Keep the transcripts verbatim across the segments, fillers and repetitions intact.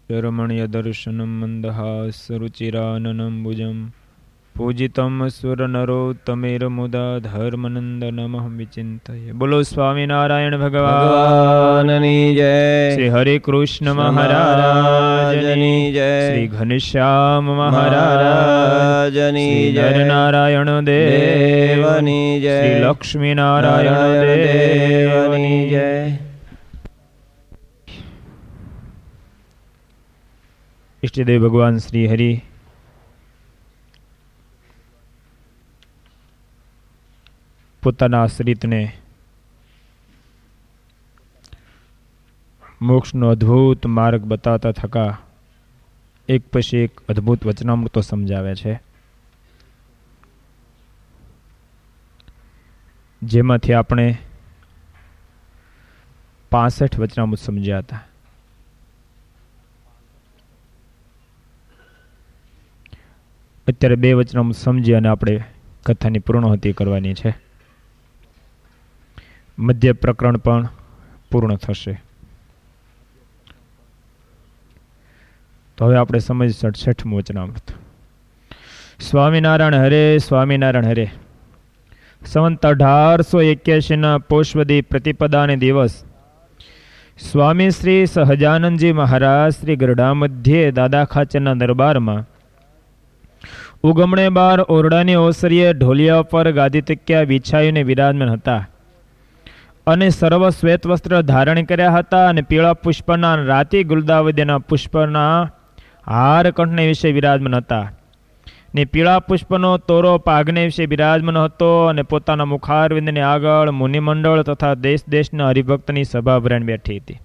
રમણીયદર્શનમ મંદહાસરુચિરાનનંબુજમ પૂજિતમ સુરનરોત્તમેરમુદા ધર્મનંદનમઃ વિચિંતયે. બોલો સ્વામિનારાયણ ભગવાનની જય. શ્રી હરે કૃષ્ણ મહારાજની જય. શ્રી ઘનશ્યામ મહારાજની જય. નારાયણ દેવની જય. શ્રી લક્ષ્મી નારાયણ દેવની જય. ઇષ્ટદેવ ભગવાન શ્રી હરિ પોતાના આશ્રિતને મોક્ષનો અદ્ભુત માર્ગ બતાવતા થકા એક પછી એક અદ્ભુત વચનામૃતો સમજાવે છે, જેમાંથી આપણે પાસઠ વચનામૃત સમજ્યા હતા. અત્યારે બે વચનામૃત સમજી અને આપણે કથાની પૂર્ણાહુતિ કરવાની છે. મધ્ય પ્રકરણ પણ પૂર્ણ થશે. તો હવે આપણે સમજ સડસઠમું વચનામૃત. સ્વામિનારાયણ હરે, સ્વામિનારાયણ હરે. સંવંત અઢારસો એક્યાસી ના પોષવદી પ્રતિપદાને દિવસ સ્વામી શ્રી સહજાનંદજી મહારાજ શ્રી ગરડા મધ્યે દાદા ખાચરના દરબારમાં ઉગમણે બાર ઓરડાની ઓસરીએ ઢોલિયા પર ગાદી તક્યા વિછાઈને વિરાજમાન હતા અને સર્વ શ્વેત વસ્ત્ર ધારણ કર્યા હતા અને પીળા પુષ્પના રાતી ગુલદાવદીના પુષ્પના હાર કંઠને વિશે વિરાજમાન હતા ને પીળા પુષ્પનો તોરો પાઘને વિશે વિરાજમાન હતો અને પોતાના મુખારવિંદની આગળ મુનિમંડળ તથા દેશ દેશના હરિભક્તની સભા ભરાઈને બેઠી હતી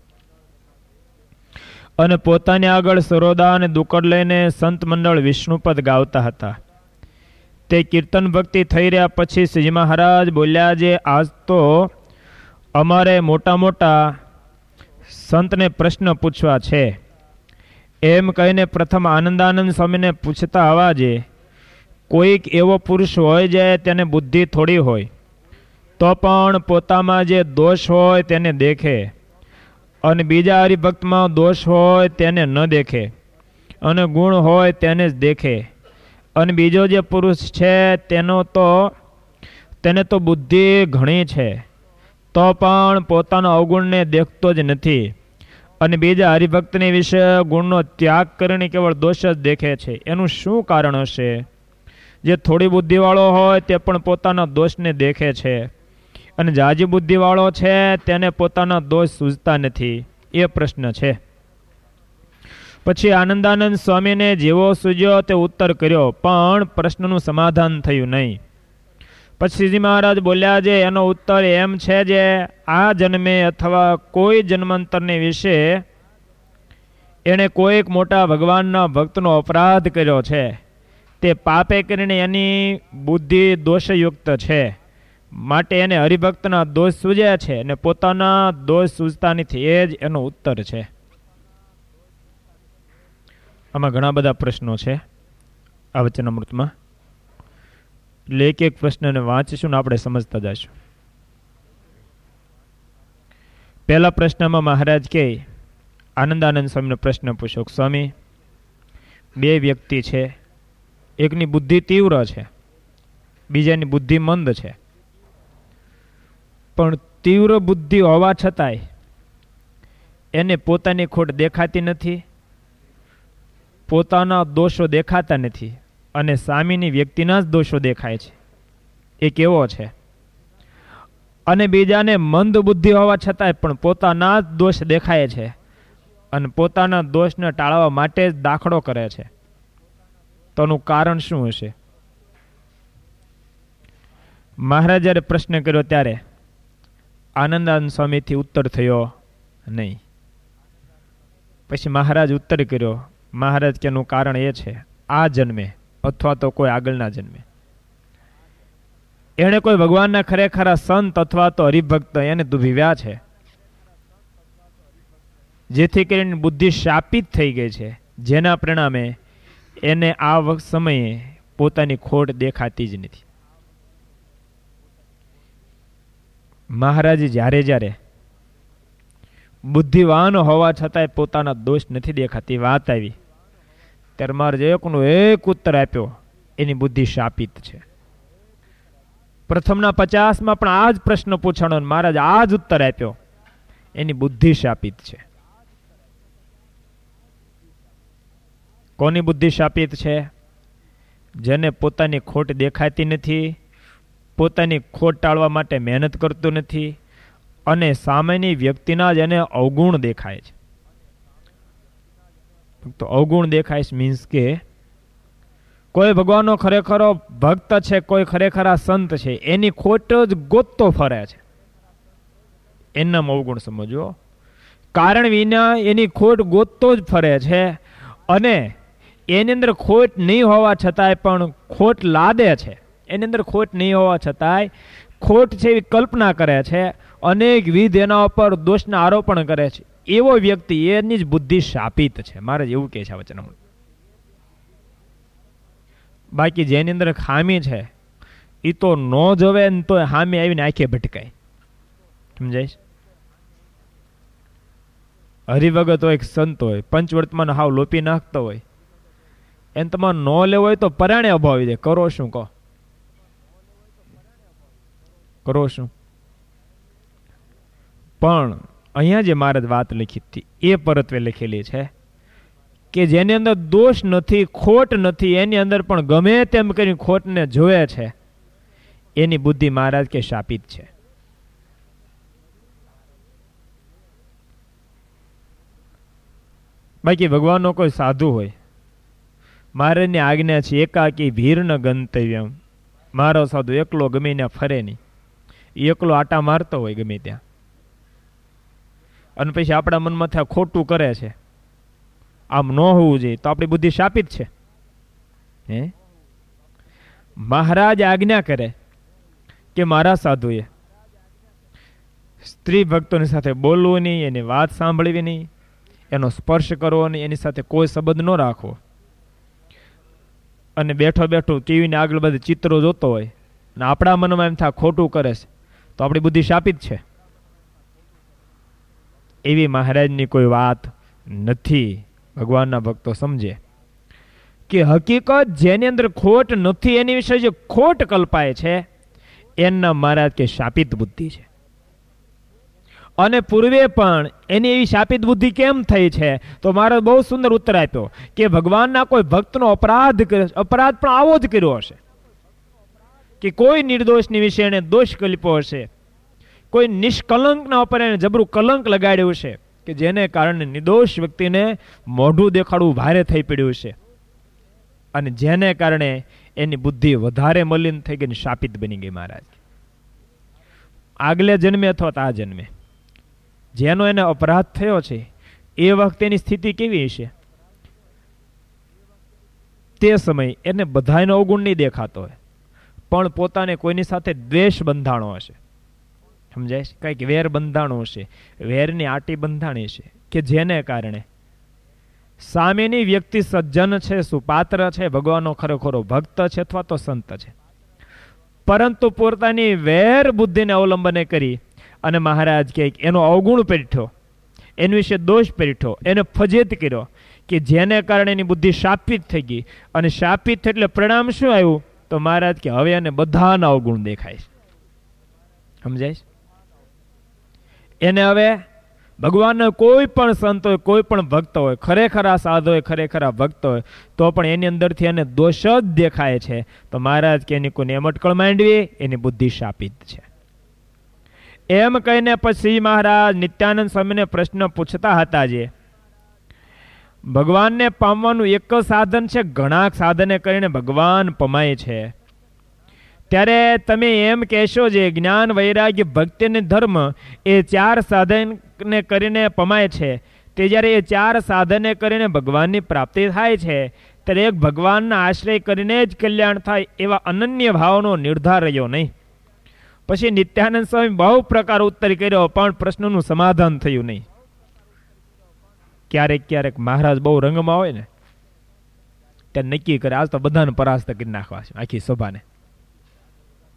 અને પોતાની આગળ સરોદા અને દુકડ લઈને સંત મંડળ વિષ્ણુપદ ગાવતા હતા. તે કીર્તન ભક્તિ થઈ રહ્યા પછી શ્રીજી મહારાજ બોલ્યા, જે આજ તો અમારે મોટા મોટા સંતને પ્રશ્ન પૂછવા છે. એમ કહીને પ્રથમ આનંદાનંદ સ્વામીને પૂછતા અવાજે, કોઈક એવો પુરુષ હોય જે તેને બુદ્ધિ થોડી હોય તો પણ પોતામાં જે દોષ હોય તેને દેખે અને બીજા હરિભક્તમાં દોષ હોય તેને ન દેખે અને ગુણ હોય તેને જ દેખે, અને બીજો જે પુરુષ છે તેનો તો તેને તો બુદ્ધિ ઘણી છે તો પણ પોતાના અવગુણને દેખતો જ નથી અને બીજા હરિભક્તની વિશે ગુણનો ત્યાગ કરીને કેવળ દોષ જ દેખે છે. એનું શું કારણ હશે? જે થોડી બુદ્ધિવાળો હોય તે પણ પોતાના દોષને દેખે છે અને જાજી બુદ્ધિવાળો છે તેને પોતાના દોષ સૂઝતા નથી. એ પ્રશ્ન છે. પછી આનંદાનંદ સ્વામીને જેવો સૂઝ્યો તે ઉત્તર કર્યો, પણ પ્રશ્નનું સમાધાન થયું નહીં. પછી શ્રીજી મહારાજ બોલ્યા, જે એનો ઉત્તર એમ છે જે આ જન્મે અથવા કોઈ જન્માંતરને વિશે એણે કોઈક મોટા ભગવાનના ભક્તનો અપરાધ કર્યો છે, તે પાપે કરીને એની બુદ્ધિ દોષયુક્ત છે, માટે એને હરિભક્તના દોષ સૂજ્યા છે અને પોતાના દોષ સૂજતા નથી. એ જ એનો ઉત્તર છે. આમાં ઘણા બધા પ્રશ્નો છે આ વચનામૃતમાં, એટલે એક એક પ્રશ્નને વાંચીશું ને આપણે સમજતા જઈશું. પહેલા પ્રશ્નમાં મહારાજ કે આનંદાનંદ સ્વામીનો પ્રશ્ન પૂછ્યો, સ્વામી બે વ્યક્તિ છે, એકની બુદ્ધિ તીવ્ર છે, બીજાની બુદ્ધિ મંદ છે, પણ તીવ્ર બુદ્ધિ હોવા છતાંય એને પોતાની ખોટ દેખાતી નથી, પોતાના દોષો દેખાતા નથી અને સામેની વ્યક્તિના જ દોષો દેખાય છે. એ કેવો છે? અને બીજાને મંદ બુદ્ધિ હોવા છતાંય પણ પોતાના જ દોષ દેખાય છે અને પોતાના દોષને ટાળવા માટે જ દાખલો કરે છે. તો એનું કારણ શું હશે? મહારાજ જ્યારે પ્રશ્ન કર્યો ત્યારે આનંદાનંદ સ્વામીથી ઉત્તર થયો નહીં. પછી મહારાજ ઉત્તર કર્યો. મહારાજ કે એનું કારણ એ છે, આ જન્મે અથવા તો કોઈ આગળના જન્મે એણે કોઈ ભગવાનના ખરેખરા સંત અથવા તો હરિભક્ત એને દુભીવ્યા છે, જેથી કરીને બુદ્ધિ શાપિત થઈ ગઈ છે, જેના પરિણામે એને આ વખત સમયે પોતાની ખોટ દેખાતી જ નથી. મહારાજે જ્યારે જ્યારે બુદ્ધિવાન હોવા છતાંય પોતાના દોષ નથી દેખાતી વાત આવી ત્યારે મારે એકનો એક ઉત્તર આપ્યો, એની બુદ્ધિ શાપિત છે. પ્રથમના પચાસમાં પણ આ જ પ્રશ્ન પૂછાણો, મહારાજ આ જ ઉત્તર આપ્યો, એની બુદ્ધિ શાપિત છે. કોની બુદ્ધિ શાપિત છે? જેને પોતાની ખોટ દેખાતી નથી, પોતાની ખોટ ટાળવા માટે મહેનત કરતું નથી અને સામેની વ્યક્તિના જ એને અવગુણ દેખાય છે. તો અવગુણ દેખાય છે મીન્સ કે કોઈ ભગવાનનો ખરેખરો ભક્ત છે, કોઈ ખરેખર સંત છે, એની ખોટ જ ગોતતો ફરે છે, એનામ અવગુણ સમજવો. કારણ વિના એની ખોટ ગોતતો જ ફરે છે અને એની અંદર ખોટ નહીં હોવા છતાંય પણ ખોટ લાદે છે, એની અંદર ખોટ નહીં હોવા છતાંય ખોટ છે એવી કલ્પના કરે છે, અનેક વિધ એના ઉપર દોષના આરોપણ કરે છે. એવો વ્યક્તિ એની જ બુદ્ધિ શાપિત છે, મારે એવું કહે છે આ વચન. બાકી જેની અંદર ખામી છે એ તો ન જોવે ને તો ખામી આવીને આંખે ભટકાય. સમજાય? હરિભગત હોય, સંત હોય, પંચવર્તમાન હાવ લોપી નાખતો હોય, એને તમારે ન લેવો હોય તો પરાણે અભાવી દે. કરો શું? કહો કરો શું? પણ અહીંયા જે મહારાજ વાત લખી હતી એ પરત્વે લખેલી છે કે જેની અંદર દોષ નથી, ખોટ નથી, એની અંદર પણ ગમે તેમ કરી ખોટને જોવે છે, એની બુદ્ધિ મહારાજ કે શાપિત છે. બાકી ભગવાનનો કોઈ સાધુ હોય, મહારાજની આજ્ઞા છે એકાકી ભીર ન ગંતવ્યમ, મારો સાધુ એકલો ગમે ત્યાં ફરે નહીં, એકલો આટા મારતો હોય ગમે ત્યાં, અને પછી આપણા મનમાં ત્યાં ખોટું કરે છે, આમ ન હોવું જોઈએ, તો આપણી બુદ્ધિ શાપિત છે. હે મહારાજ આજ્ઞા કરે કે મારા સાધુએ સ્ત્રી ભક્તોની સાથે બોલવું નહીં, એની વાત સાંભળવી નહીં, એનો સ્પર્શ કરવો નહીં, એની સાથે કોઈ સંબંધ ન રાખવો, અને બેઠો બેઠો ટીવીને આગળ બધે ચિત્રો જોતો હોય ને આપણા મનમાં એમ થાય ખોટું કરે છે, તો આપણી બુદ્ધિ શાપિત છે. એવી મહારાજની કોઈ વાત નથી. ભગવાનના ભક્તો સમજે કે હકીકત જેની અંદર ખોટ નથી એની વિશે જે ખોટ કલ્પાય છે એના મહારાજ કે શાપિત બુદ્ધિ છે. અને પૂર્વે પણ એની એવી શાપિત બુદ્ધિ કેમ થઈ છે? તો મહારાજ બહુ સુંદર ઉત્તર આપ્યો કે ભગવાનના કોઈ ભક્તનો અપરાધ અપરાધ પણ આવો જ કર્યો હશે કે કોઈ નિર્દોષની વિશે એને દોષ કલ્પ્યો હશે, કોઈ નિષ્કલંકના ઉપર એને જબરું કલંક લગાડ્યું છે કે જેને કારણે નિર્દોષ વ્યક્તિને મોઢું દેખાડવું ભારે થઈ પડ્યું છે, અને જેને કારણે એની બુદ્ધિ વધારે મલિન થઈ ગઈ, શાપિત બની ગઈ. મહારાજ આગલે જન્મે અથવા આ જન્મે જેનો એને અપરાધ થયો છે એ વખતેની સ્થિતિ કેવી હશે? તે સમય એને બધાનો અવગુણ નહીં દેખાતો હોય, પણ પોતાને કોઈની સાથે દ્વેષ બંધાણો હશે. સમજાય? કંઈક વેર બંધાણો હશે, વેરની આટી બંધાણી છે કે જેને કારણે સામેની વ્યક્તિ સજ્જન છે, સુપાત્ર છે, ભગવાનનો ખરેખરો ભક્ત છે અથવા તો સંત છે, પરંતુ પોતાની વેર બુદ્ધિને અવલંબને કરી અને મહારાજ કે એનો અવગુણ પેઠ્યો, એની વિશે દોષ પેઠ્યો, એને ફજેત કર્યો કે જેને કારણે એની બુદ્ધિ શાપિત થઈ ગઈ. અને શાપિત થઈ એટલે પરિણામ શું આવ્યું? તો મહારાજ કે હવે એને બધાના અવગુણ દેખાય છે. સમજાય? એને હવે ભગવાનનો કોઈ પણ સંત હોય, કોઈ પણ ભક્ત હોય, ખરેખર આ સાધુ હોય, ખરેખર આ ભક્ત હોય, તો પણ એની અંદરથી એને દોષ જ દેખાય છે. તો મહારાજ કે એની કોઈને એમટકળ માંડવી, એની બુદ્ધિ શાપિત છે. એમ કહીને પછી મહારાજ નિત્યાનંદ સ્વામીને પ્રશ્ન પૂછતા હતા જે ભગવાનને પામવાનું એક જ સાધન છે, ઘણા સાધને કરીને ભગવાન પમાય છે, ત્યારે તમે એમ કહેશો જે જ્ઞાન, વૈરાગ્ય, ભક્તિ અને ધર્મ એ ચાર સાધનને કરીને પમાય છે, તે જ્યારે એ ચાર સાધને કરીને ભગવાનની પ્રાપ્તિ થાય છે ત્યારે એક ભગવાનના આશ્રય કરીને જ કલ્યાણ થાય એવા અનન્ય ભાવનો નિર્ધાર રહ્યો નહીં. પછી નિત્યાનંદ સ્વામી બહુ પ્રકાર ઉત્તર કર્યો પણ પ્રશ્નનું સમાધાન થયું નહીં. ક્યારેક ક્યારેક મહારાજ બહુ રંગમાં હોય ને ત્યારે નક્કી કરે આજ તો બધાને પરાસ્ત કરી નાખવા છે આખી સભાને,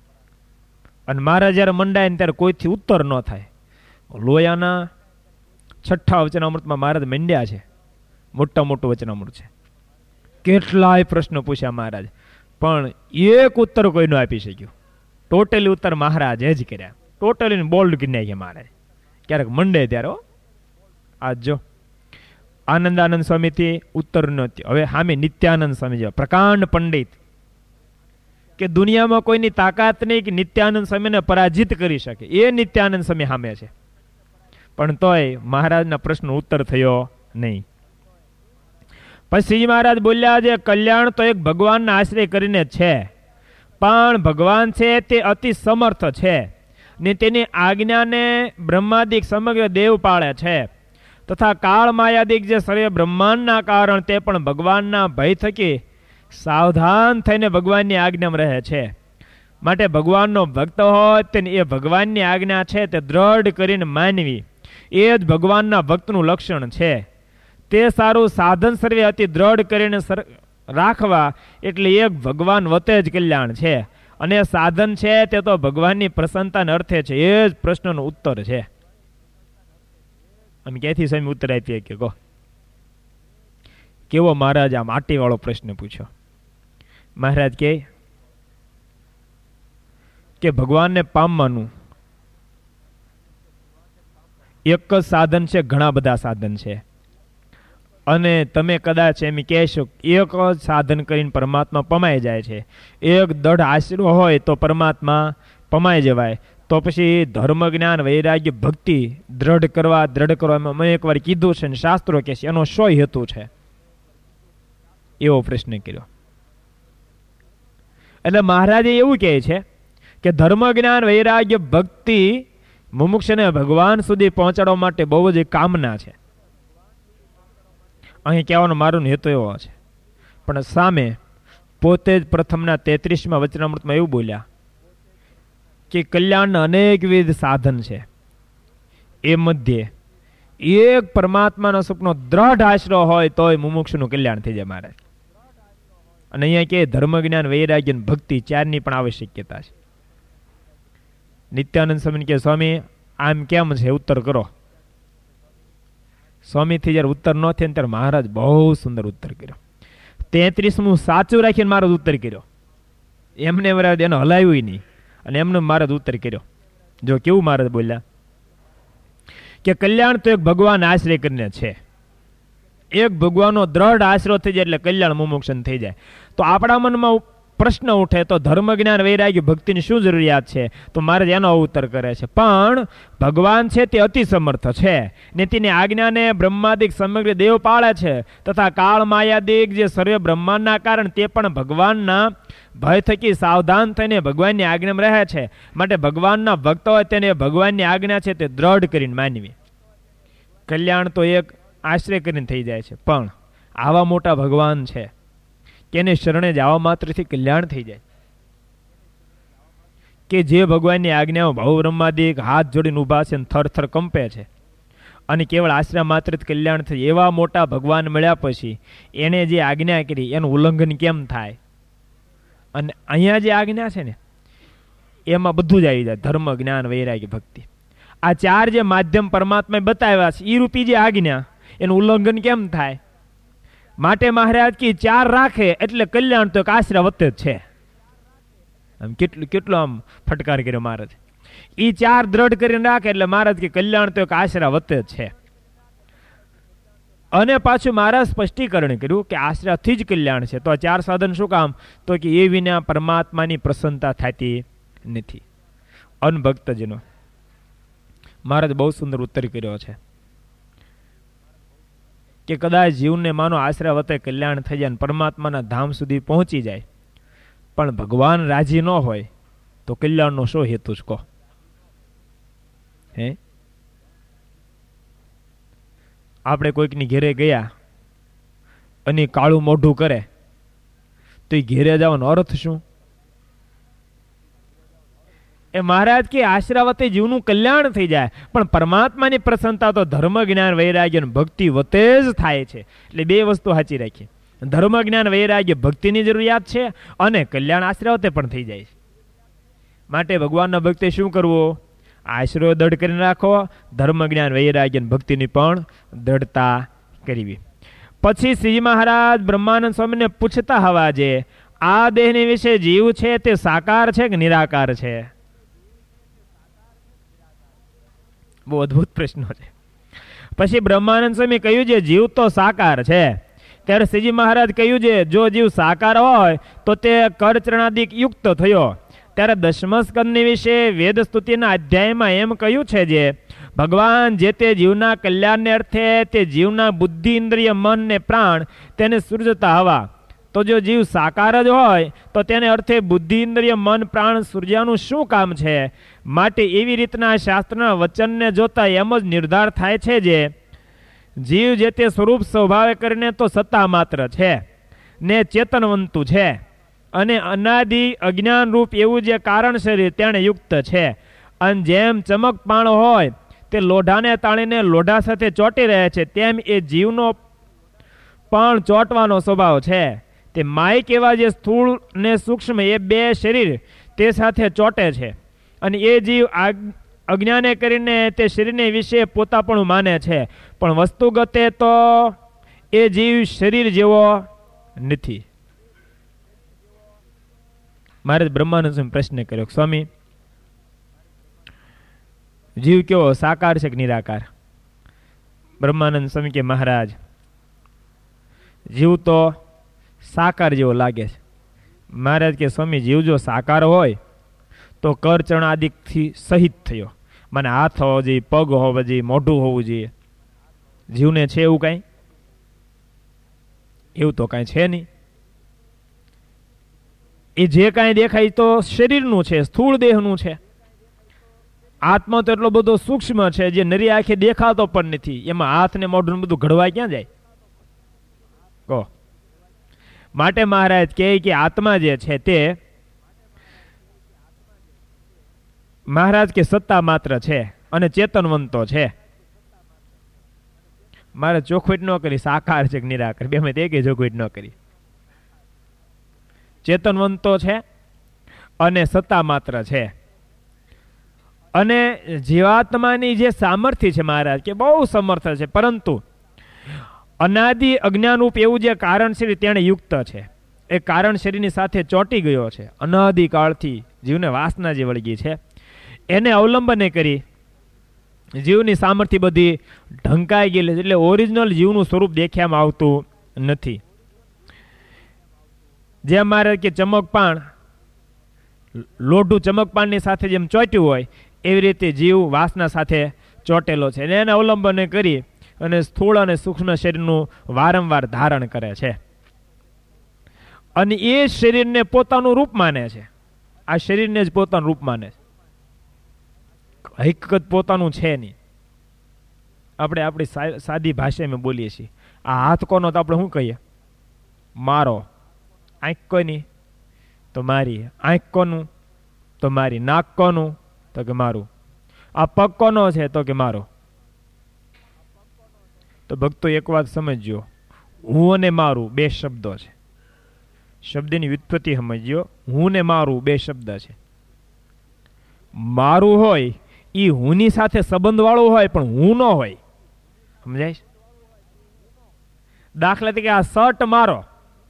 અને મહારાજ જયારે મંડાય ને ત્યારે કોઈથી ઉત્તર ન થાય. લોયાના છઠ્ઠા વચનામૃતમાં મહારાજ મંડ્યા છે. મોટા મોટું વચનામૃત છે. કેટલાય પ્રશ્નો પૂછ્યા મહારાજ, પણ એક ઉત્તર કોઈ ન આપી શક્યું. ટોટલી ઉત્તર મહારાજે જ કર્યા. ટોટલી બોલ્ડ કરી નાખ્યા મહારાજ. ક્યારેક મંડે ત્યારે આજ જો આનંદાનંદ સ્વામીથી ઉત્તર નહોતી. હવે સામે નિત્યાનંદ સ્વામી જેવા પ્રકાંડ પંડિત, કે દુનિયામાં કોઈની તાકાત નહીં કે નિત્યાનંદ સ્વામીને પરાજિત કરી શકે, એ નિત્યાનંદ સ્વામી સામે છે. પણ તોય મહારાજના પ્રશ્નનો ઉત્તર થયો નહીં. પછી મહારાજ બોલ્યા છે, કલ્યાણ તો એક ભગવાનના આશ્રય કરીને છે, પણ ભગવાન છે તે અતિ સમર્થ છે ને તેની આજ્ઞાને બ્રહ્માદિક સમગ્ર દેવ પાળે છે, તથા કાળ માયાદિક જે સર્વે બ્રહ્માંડના કારણ તે પણ ભગવાનના ભય થકી સાવધાન થઈને ભગવાનની આજ્ઞામાં રહે છે. માટે ભગવાનનો ભક્ત હોય તેને એ ભગવાનની આજ્ઞા છે તે દ્રઢ કરીને માનવી, એ જ ભગવાનના ભક્તનું લક્ષણ છે. તે સારું સાધન સર્વે અતિ દ્રઢ કરીને રાખવા, એટલે એક ભગવાન વતે જ કલ્યાણ છે. અને સાધન છે તે તો ભગવાનની પ્રસન્નતાને અર્થે છે. એ જ પ્રશ્નનો ઉત્તર છે. અમે ક્યાંથી સ્વામી ઉત્તર આપીએ કે કહો? કેવો મહારાજ આ માટી વાળો પ્રશ્ન પૂછ્યો. મહારાજ કહે કે ભગવાનને પામવાનું એક જ સાધન છે, ઘણા બધા સાધન છે. અને તમે કદાચ એમ કહેશો એક જ સાધન કરીને પરમાત્મા પમાઈ જાય છે, એક દઢ આશરો હોય તો પરમાત્મા પમાઈ જવાય, તો પછી ધર્મ જ્ઞાન વૈરાગ્ય ભક્તિ દ્રઢ કરવા દ્રઢ કરવા મેં એકવાર કીધું છે ને શાસ્ત્રો કહે છે, એનો શો હેતુ છે? એવો પ્રશ્ન કર્યો. એટલે મહારાજે એવું કહે છે કે ધર્મ જ્ઞાન વૈરાગ્ય ભક્તિ મુમુક્ષને ભગવાન સુધી પહોંચાડવા માટે બહુ જ કામના છે. અહીં કહેવાનો મારો હેતુ એવો છે. પણ સામે પોતે જ પ્રથમના તેત્રીસમાં વચનામૃતમાં એવું બોલ્યા કે કલ્યાણના અનેકવિધ સાધન છે, એ મધ્યે એક પરમાત્માનો સુખનો દ્રઢ આશરો હોય તોય મુમુક્ષનું કલ્યાણ થઈ જાય મહારાજ. અને અહીંયા કે ધર્મ જ્ઞાન વૈરાગ્ય ભક્તિ ચારની પણ આવશ્યકતા છે. નિત્યાનંદ સ્વામી કે સ્વામી આમ કેમ છે, ઉત્તર કરો. સ્વામીથી જયારે ઉત્તર ન થયો ત્યારે મહારાજ બહુ સુંદર ઉત્તર કર્યો. તેત્રીસમું સાચું રાખીને મારો ઉત્તર કર્યો. એમને એનો હલાવ્યું નહીં અને એમને મારો ઉત્તર કર્યો. જો કેવું મહારાજ બોલ્યા કે કલ્યાણ તો એક ભગવાન આશ્રય કરીને છે. એક ભગવાનનો દ્રઢ આશરો થઈ જાય એટલે કલ્યાણ મુમુક્ષન થઈ જાય. તો આપણા મનમાં પ્રશ્ન ઉઠે તો ધર્મ જ્ઞાન વૈરાગ્ય ભક્તિની શું જરૂરિયાત છે? તો મહારાજ એનો ઉત્તર કરે છે, પણ ભગવાન છે તે અતિ સમર્થ છે ને તેની આજ્ઞાને બ્રહ્માદિક સમગ્ર દેવ પાળે છે, તથા કાળ માયાદિક જે સર્વે બ્રહ્માંડના કારણ તે પણ ભગવાનના ભય થકી સાવધાન થઈને ભગવાનની આજ્ઞામાં રહે છે. માટે ભગવાનના ભક્ત હોય તેને ભગવાનની આજ્ઞા છે તે દ્રઢ કરીને માનવી. કલ્યાણ તો એક આશ્રય કરીને થઈ જાય છે, પણ આવા મોટા ભગવાન છે કે એને શરણે જવા માત્રથી કલ્યાણ થઈ જાય, કે જે ભગવાનની આજ્ઞાઓ ભાવ બ્રહ્માદિક હાથ જોડીને ઉભા છે, થર થર કંપે છે, અને કેવળ આશ્રય માત્ર કલ્યાણ થઈ. એવા મોટા ભગવાન મળ્યા પછી એને જે આજ્ઞા કરી એનું ઉલ્લંઘન કેમ થાય? અને અહીંયા જે આજ્ઞા છે ને એમાં બધું જ આવી જાય, ધર્મ જ્ઞાન વૈરાગ્ય ભક્તિ. આ ચાર જે માધ્યમ પરમાત્માએ બતાવ્યા છે એ રૂપી જે આજ્ઞા એનું ઉલ્લંઘન કેમ થાય? માટે મહારાજ કે ચાર રાખે એટલે કલ્યાણ તો એક આશરા વતે જ છે. આમ કેટલું કેટલો આમ ફટકાર કર્યો મહારાજ. એ ચાર દ્રઢ કરીને રાખે એટલે મહારાજ કે કલ્યાણ તો એક આશરા વતે જ છે. અને પાછું મહારાજ સ્પષ્ટીકરણ કર્યું કે આશરાથી જ કલ્યાણ છે. તો આ ચાર સાધન શું કામ? તો કે એ વિના પરમાત્માની પ્રસન્નતા થતી નથી. અનભક્તજનો મહારાજ બહુ સુંદર ઉત્તર કર્યો છે કે કદાચ જીવને માનો આશરા વતે કલ્યાણ થઈ જાય, પરમાત્માના ધામ સુધી પહોંચી જાય, પણ ભગવાન રાજી ન હોય તો કલ્યાણનો શો હેતુ જ કહો? હે આપણે કોઈકની ઘેરે ગયા અને કાળું મોઢું કરે તો એ ઘેરે જવાનો અર્થ શું? એ મહારાજ કે આશરાવતે જીવનું કલ્યાણ થઈ જાય, પણ પરમાત્માની પ્રસન્નતા તો ધર્મ જ્ઞાન વૈરાગ્ય ભક્તિ વતે જ થાય છે. એટલે બે વસ્તુ સાચી રાખીએ, ધર્મ જ્ઞાન વૈરાગ્ય ભક્તિની જરૂરિયાત છે અને કલ્યાણ આશરાવતે પણ થઈ જાય છે. માટે ભગવાનના ભક્તે શું કરવું? આશરો દઢ કરીને રાખો, ધર્મ જ્ઞાન વૈરાગ્ય ભક્તિની પણ દઢતા કરવી. પછી શ્રીજી મહારાજ બ્રહ્માનંદ સ્વામીને પૂછતા હવા જે આ દેહની વિશે જીવ છે તે સાકાર છે કે નિરાકાર છે? બહુ અદભુત પ્રશ્ન છે. પછી બ્રહ્માનંદ સ્વામી કહ્યું છે જીવ તો સાકાર છે. ત્યારે શ્રીજી મહારાજ કહ્યું છે જો જીવ સાકાર હોય તો તે કરચરણાદિક યુક્ત થયો. ત્યારે દશમ સ્કંદની વિશે વેદ સ્તુતિના અધ્યાયમાં એમ કહ્યું છે જે ભગવાન જે તે જીવના કલ્યાણને અર્થે તે જીવના બુદ્ધિ ઇન્દ્રિય મન ને પ્રાણ તેને સૃજતા હવા. તો જો જીવ સાકાર જ હોય તો તેને અર્થે બુદ્ધિ ઇન્દ્રિય મન પ્રાણ સૂર્યનું શું કામ છે? માટે એવી રીતના શાસ્ત્રના વચનને જોતા એમ જ નિર્ધાર થાય છે જે જીવ જે તે સ્વરૂપ સ્વભાવે કરીને તો સત્તા માત્ર છે ને ચેતનવંતુ છે અને અનાદિ અજ્ઞાન રૂપ એવું જે કારણ શરીર તેને યુક્ત છે. અને જેમ ચમક પાણ હોય તે લોઢાને તાણીને લોઢા સાથે ચોંટી રહે છે તેમ એ જીવનો પણ ચોંટવાનો સ્વભાવ છે. તે માઇક એવા જે સ્થૂળ ને સૂક્ષ્મ એ બે શરીર તે સાથે ચોંટે છે અને એ જીવ અજ્ઞાને કરીને તે શરીરને વિશે પોતાપણું માને છે, પણ વસ્તુગતે તો એ જીવ શરીર જેવો નથી. મારે બ્રહ્માનંદ સ્વામી પ્રશ્ન કર્યો, સ્વામી જીવ કેવો સાકાર છે કે નિરાકાર? બ્રહ્માનંદ સ્વામી કે મહારાજ જીવ તો સાકાર જેવો લાગે છે. મહારાજ કે સ્વામી જીવ જો સાકાર હોય તો કરચરણ આદિથી સહિત થયો, મને હાથ હોવો જોઈએ, પગ હોવો જોઈએ, મોઢું હોવું જોઈએ. જીવને છે એવું કાંઈ? એવું તો કાંઈ છે નહીં. એ જે કાંઈ દેખાય તો શરીરનું છે, સ્થૂળ દેહનું છે. આત્મા તો એટલો બધો સૂક્ષ્મ છે જે નરી આંખે દેખાતો પણ નથી. એમાં હાથ ને મોઢું બધું ઘડવા ક્યાં જાય? કહો. માટે મહારાજ કહે કે આત્મા જે છે તે મહારાજ કે સત્તા માત્ર છે અને ચેતનવંતો છે. મારે ચોખવટ ન કરી સાકાર છે કે નિરાકાર, બે મેં તે કે ચોખવટ ન કરી. ચેતનવંતો છે અને સત્તા માત્ર છે. અને જીવાત્માની જે સામર્થ્ય છે મહારાજ કે બહુ સમર્થ છે, પરંતુ અનાદિ અજ્ઞાનરૂપ એવું જે કારણ શરીર તેને યુક્ત છે. એ કારણ શરીરની સાથે ચોંટી ગયો છે. અનાદિ કાળથી જીવને વાસના જે વળગી છે એને અવલંબને કરી જીવની સામર્થ્ય બધી ઢંકાઈ ગયેલી છે. એટલે ઓરિજિનલ જીવનું સ્વરૂપ દેખ્યામાં આવતું નથી. જેમ મારે કે ચમકપાણ લોઢું ચમકપાણની સાથે જેમ ચોંટ્યું હોય એવી રીતે જીવ વાસના સાથે ચોંટેલો છે. એને અવલંબને કરી અને સ્થૂળ અને સૂક્ષ્મ શરીરનું વારંવાર ધારણ કરે છે અને એ શરીરને પોતાનું રૂપ માને છે. આ શરીરને જ પોતાનું રૂપ માને છે. હકીકત પોતાનું છે નહીં. આપણે આપણી સાદી ભાષામાં બોલીએ છીએ. આ હાથ કોનો તો આપણે શું કહીએ? મારો. આંખ કોની? તો મારી. આંખ કોનું? તો મારી. નાક કોનું? તો કે મારું. આ પગ કોનો છે? તો કે મારો. તો ભક્તો એક વાત સમજજો, હું અને મારું બે શબ્દો છે. શબ્દની વ્યુત્પત્તિ સમજ્યો. હું ને મારું બે શબ્દ છે. મારું હોય એ હુંની સાથે સંબંધ વાળું હોય પણ હું ન હોય. સમજાય? દાખલા તરીકે આ શર્ટ મારો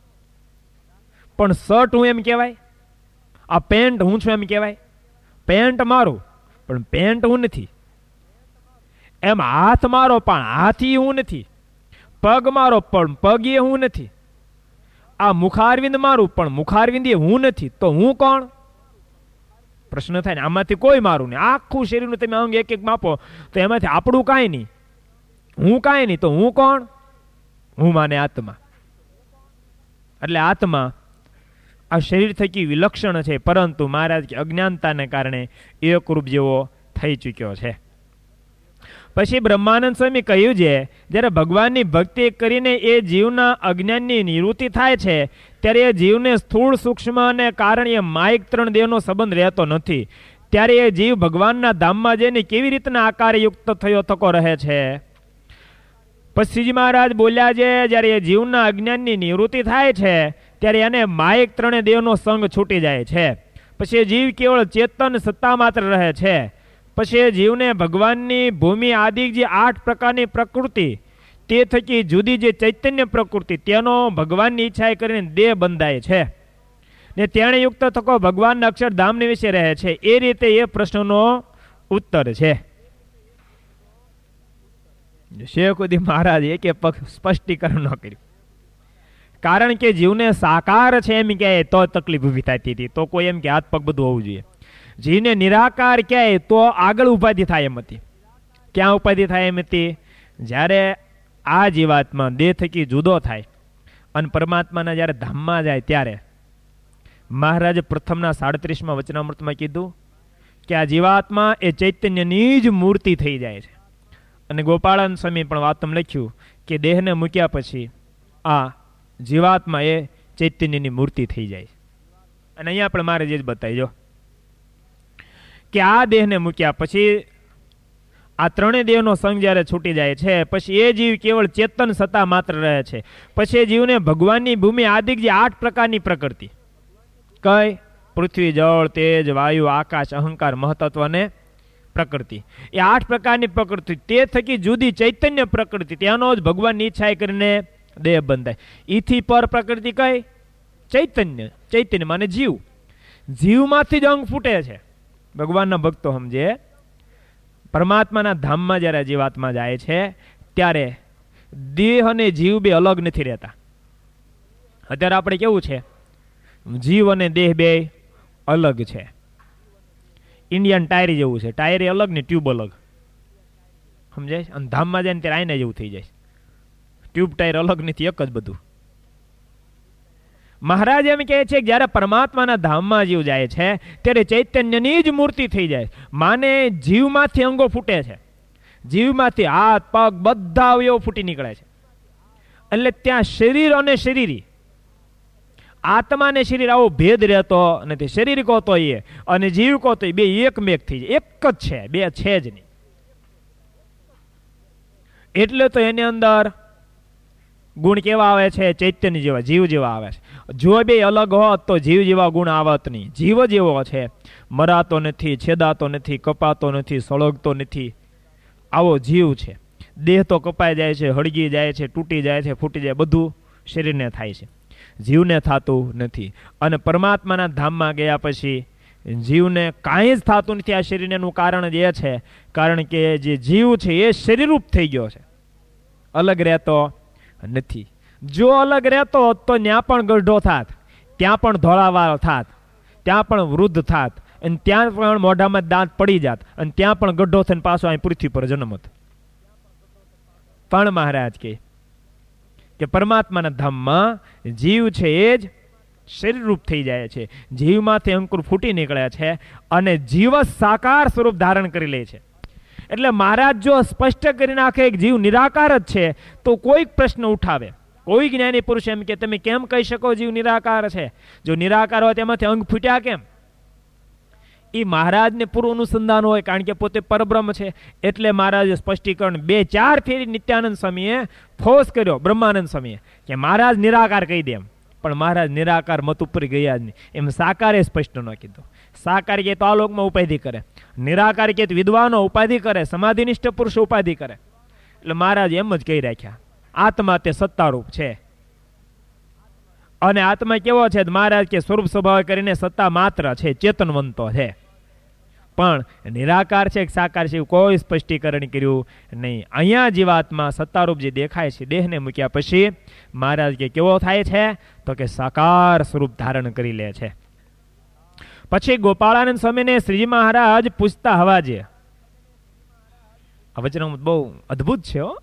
પણ શર્ટ હું એમ કહેવાય. આ પેન્ટ હું છું એમ કહેવાય. પેન્ટ મારું પણ પેન્ટ હું નથી. એમ હાથ મારો પણ હાથી હું નથી. પગ મારો પણ પગ એ હું નથી. આ મુખારવિંદ મારું પણ મુખારવિંદ એ હું નથી. તો હું કોણ? પ્રશ્ન થાય ને. આમાંથી કોઈ મારું નહીં. આખું શરીરનું તમે અંગ એક એક માપો તો એમાંથી આપણું કાંઈ નહીં, હું કાંઈ નહીં. તો હું કોણ? હું માને આત્મા. એટલે આત્મા આ શરીર થકી વિલક્ષણ છે, પરંતુ મહારાજ કે અજ્ઞાનતાને કારણે એકરૂપ જેવો થઈ ચૂક્યો છે. પછી બ્રહ્માનંદ સ્વામી કહ્યું છે જ્યારે ભગવાનની ભક્તિ કરીને એ જીવના અજ્ઞાનની નિવૃત્તિ થાય છે ત્યારે એ જીવને સ્થૂળ સૂક્ષ્મ અને કારણીય માયિક ત્રણ દેહનો સંબંધ રહેતો નથી. ત્યારે એ જીવ ભગવાનના ધામમાં જઈને કેવી રીતના આકારયુક્ત થયો થકો રહે છે? પછી મહારાજ બોલ્યા છે જ્યારે એ જીવના અજ્ઞાનની નિવૃત્તિ થાય છે ત્યારે એને માયિક ત્રણે દેહનો સંગ છૂટી જાય છે. પછી એ જીવ કેવળ ચેતન સત્તા માત્ર રહે છે. પછી જીવને ભગવાનની ભૂમિ આદિ જે આઠ પ્રકારની પ્રકૃતિ તે થકી જુદી જે ચૈતન્ય પ્રકૃતિ તેનો ભગવાનની ઈચ્છા કરીને દેહ બંધાય છે ને તેણે યુક્ત થકો ભગવાનના અક્ષરધામની વિશે રહે છે. એ રીતે એ પ્રશ્નનો ઉત્તર છે. શેખુદ્દીન મહારાજ એક સ્પષ્ટીકરણ ન કર્યું, કારણ કે જીવને સાકાર છે એમ કહે તો તકલીફ ઊભી થતી હતી, તો કોઈ એમ કે હાથ પગ બધું હોવું જોઈએ. જીવને નિરાકાર કહે તો આગળ ઉપાધિ થાય એમ હતી. ક્યાં ઉપાધિ થાય એમ હતી? જ્યારે આ જીવાત્મા દેહ થકી જુદો થાય અને પરમાત્માના જ્યારે ધામમાં જાય ત્યારે મહારાજે પ્રથમના સાડત્રીસમાં વચનામૃતમાં કીધું કે આ જીવાત્મા એ ચૈતન્યની જ મૂર્તિ થઈ જાય છે. અને ગોપાળાન સ્વામી પણ વાતમાં લખ્યું કે દેહને મૂક્યા પછી આ જીવાત્મા એ ચૈતન્યની મૂર્તિ થઈ જાય છે. અને અહીંયા પણ મારે જે જ બતાવીજો કે આ દેહને મૂક્યા પછી આ ત્રણેય દેહનો સંગ જ્યારે છૂટી જાય છે પછી એ જીવ કેવળ ચેતન સત્તા માત્ર રહે છે. પછી એ જીવને ભગવાનની ભૂમિ આદિક જે આઠ પ્રકારની પ્રકૃતિ કઈ પૃથ્વી, જળ, તેજ, વાયુ, આકાશ, અહંકાર, મહતત્વ અને પ્રકૃતિ, એ આઠ પ્રકારની પ્રકૃતિ તે થકી જુદી ચૈતન્ય પ્રકૃતિ ત્યાંનો જ ભગવાનની ઈચ્છા કરીને દેહ બંધાય. ઈથી પર પ્રકૃતિ કઈ? ચૈતન્ય. ચૈતન્ય માને જીવ. જીવમાંથી જ અંગ ફૂટે છે. ભગવાનના ભક્તો સમજે, પરમાત્માના ધામમાં જ્યારે જીવાત્મા જાય છે ત્યારે દેહ અને જીવ બે અલગ નથી રહેતા. અત્યારે આપણે કેવું છે, જીવ અને દેહ બે અલગ છે. ઇન્ડિયન ટાયર જેવું છે, ટાયર અલગ ને ટ્યુબ અલગ, સમજાય? અને ધામમાં જાય ને ત્યારે આઈના જેવું થઈ જાય. ટ્યુબ ટાયર અલગ નથી, એક જ બધું. મહારાજ એમ કહે છે કે જ્યારે પરમાત્માના ધામમાં જીવ જાય છે ત્યારે ચૈતન્યની જ મૂર્તિ થઈ જાય. માને જીવમાંથી અંગો ફૂટે છે, જીવમાંથી હાથ પગ બધા અવયવ ફૂટી નીકળે છે. એટલે ત્યાં શરીર અને શરીરી, આત્મા ને શરીર આવો ભેદ રહેતો નથી. શરીર કહો તો એ અને જીવ કહો તો બે એકમેક થઈ જાય, એક જ છે, બે છે જ નહીં. એટલે તો એની અંદર ગુણ કેવા આવે છે? ચૈતન્ય જેવા, જીવ જેવા આવે છે. જો બે અલગ હોત તો જીવ જેવા ગુણ આવત નહીં. જીવ જેવો છે, મરાતો નથી, છેદાતો નથી, કપાતો નથી, સળગતો નથી, આવો જીવ છે. દેહ તો કપાઈ જાય છે, હળગી જાય છે, તૂટી જાય છે, ફૂટી જાય, બધું શરીરને થાય છે, જીવને થતું નથી. અને પરમાત્માના ધામમાં ગયા પછી જીવને કાંઈ જ થતું નથી. આ શરીરનું કારણ જ એ છે, કારણ કે જે જીવ છે એ શરીરરૂપ થઈ ગયો છે, અલગ રહેતો નથી. જો અલગ રહેતો તો ત્યાં પણ ગઢો થાત, ત્યાં પણ ધોળાવાળ થાત, ત્યાં પણ વૃદ્ધ થાત, અને ત્યાં પણ મોઢામાં દાંત પડી જાત, અને ત્યાં પણ ગઢો થઈને પાછો અહીં પૃથ્વી પર જન્મત. પણ મહારાજ કહે કે પરમાત્માના ધામમાં જીવ છે એ જ શરીરરૂપ થઈ જાય છે, જીવમાંથી અંકુર ફૂટી નીકળે છે અને જીવ સાકાર સ્વરૂપ ધારણ કરી લે છે. એટલે મહારાજ જો સ્પષ્ટ કરી નાખે કે જીવ નિરાકાર જ છે તો કોઈક પ્રશ્ન ઉઠાવે, કોઈ જ્ઞાની પુરુષ એમ કે તમે કેમ કહી શકો જીવ નિરાકાર છે? જો નિરાકાર હોય તેમાંથી અંગ ફૂટ્યા કેમ? એ મહારાજને પૂરું અનુસંધાન હોય, કારણ કે પોતે પરબ્રહ્મ છે. એટલે મહારાજે સ્પષ્ટીકરણ બે ચાર ફેરી નિત્યાનંદ સ્વામીએ ફોર્સ કર્યો બ્રહ્માનંદ સ્વામીએ કે મહારાજ નિરાકાર કહી દે એમ. પણ મહારાજ નિરાકાર મત ઉપર ગયા જ નહીં. એમ સાકારે સ્પષ્ટ ન કીધું. સાકાર કે તો આ લોકમાં ઉપાધિ કરે, નિરાકાર કે વિદ્વાનો ઉપાધિ કરે, સમાધિનિષ્ઠ પુરુષો ઉપાધિ કરે. એટલે મહારાજ એમ જ કહી રાખ્યા આત્મા તે સત્તારૂપ છે. અને આત્મા કેવો છે? મહારાજ કે સ્વરૂપ સ્વભાવ કરીને સત્તા માત્ર છે, ચેતનવંતો છે. પણ નિરાકાર છે કે સાકાર છે કોઈ સ્પષ્ટીકરણ કર્યું નહીં. અહીંયા જીવાત્મા સત્તારૂપ જે દેખાય છે દેહને મૂક્યા પછી મહારાજ કે કેવો થાય છે? તો કે સાકાર સ્વરૂપ ધારણ કરી લે છે. પછી ગોપાળાનંદ સ્વામીને શ્રીજી મહારાજ પૂછતા હવા છે. આ વચનામૃત બહુ અદભુત છે હો.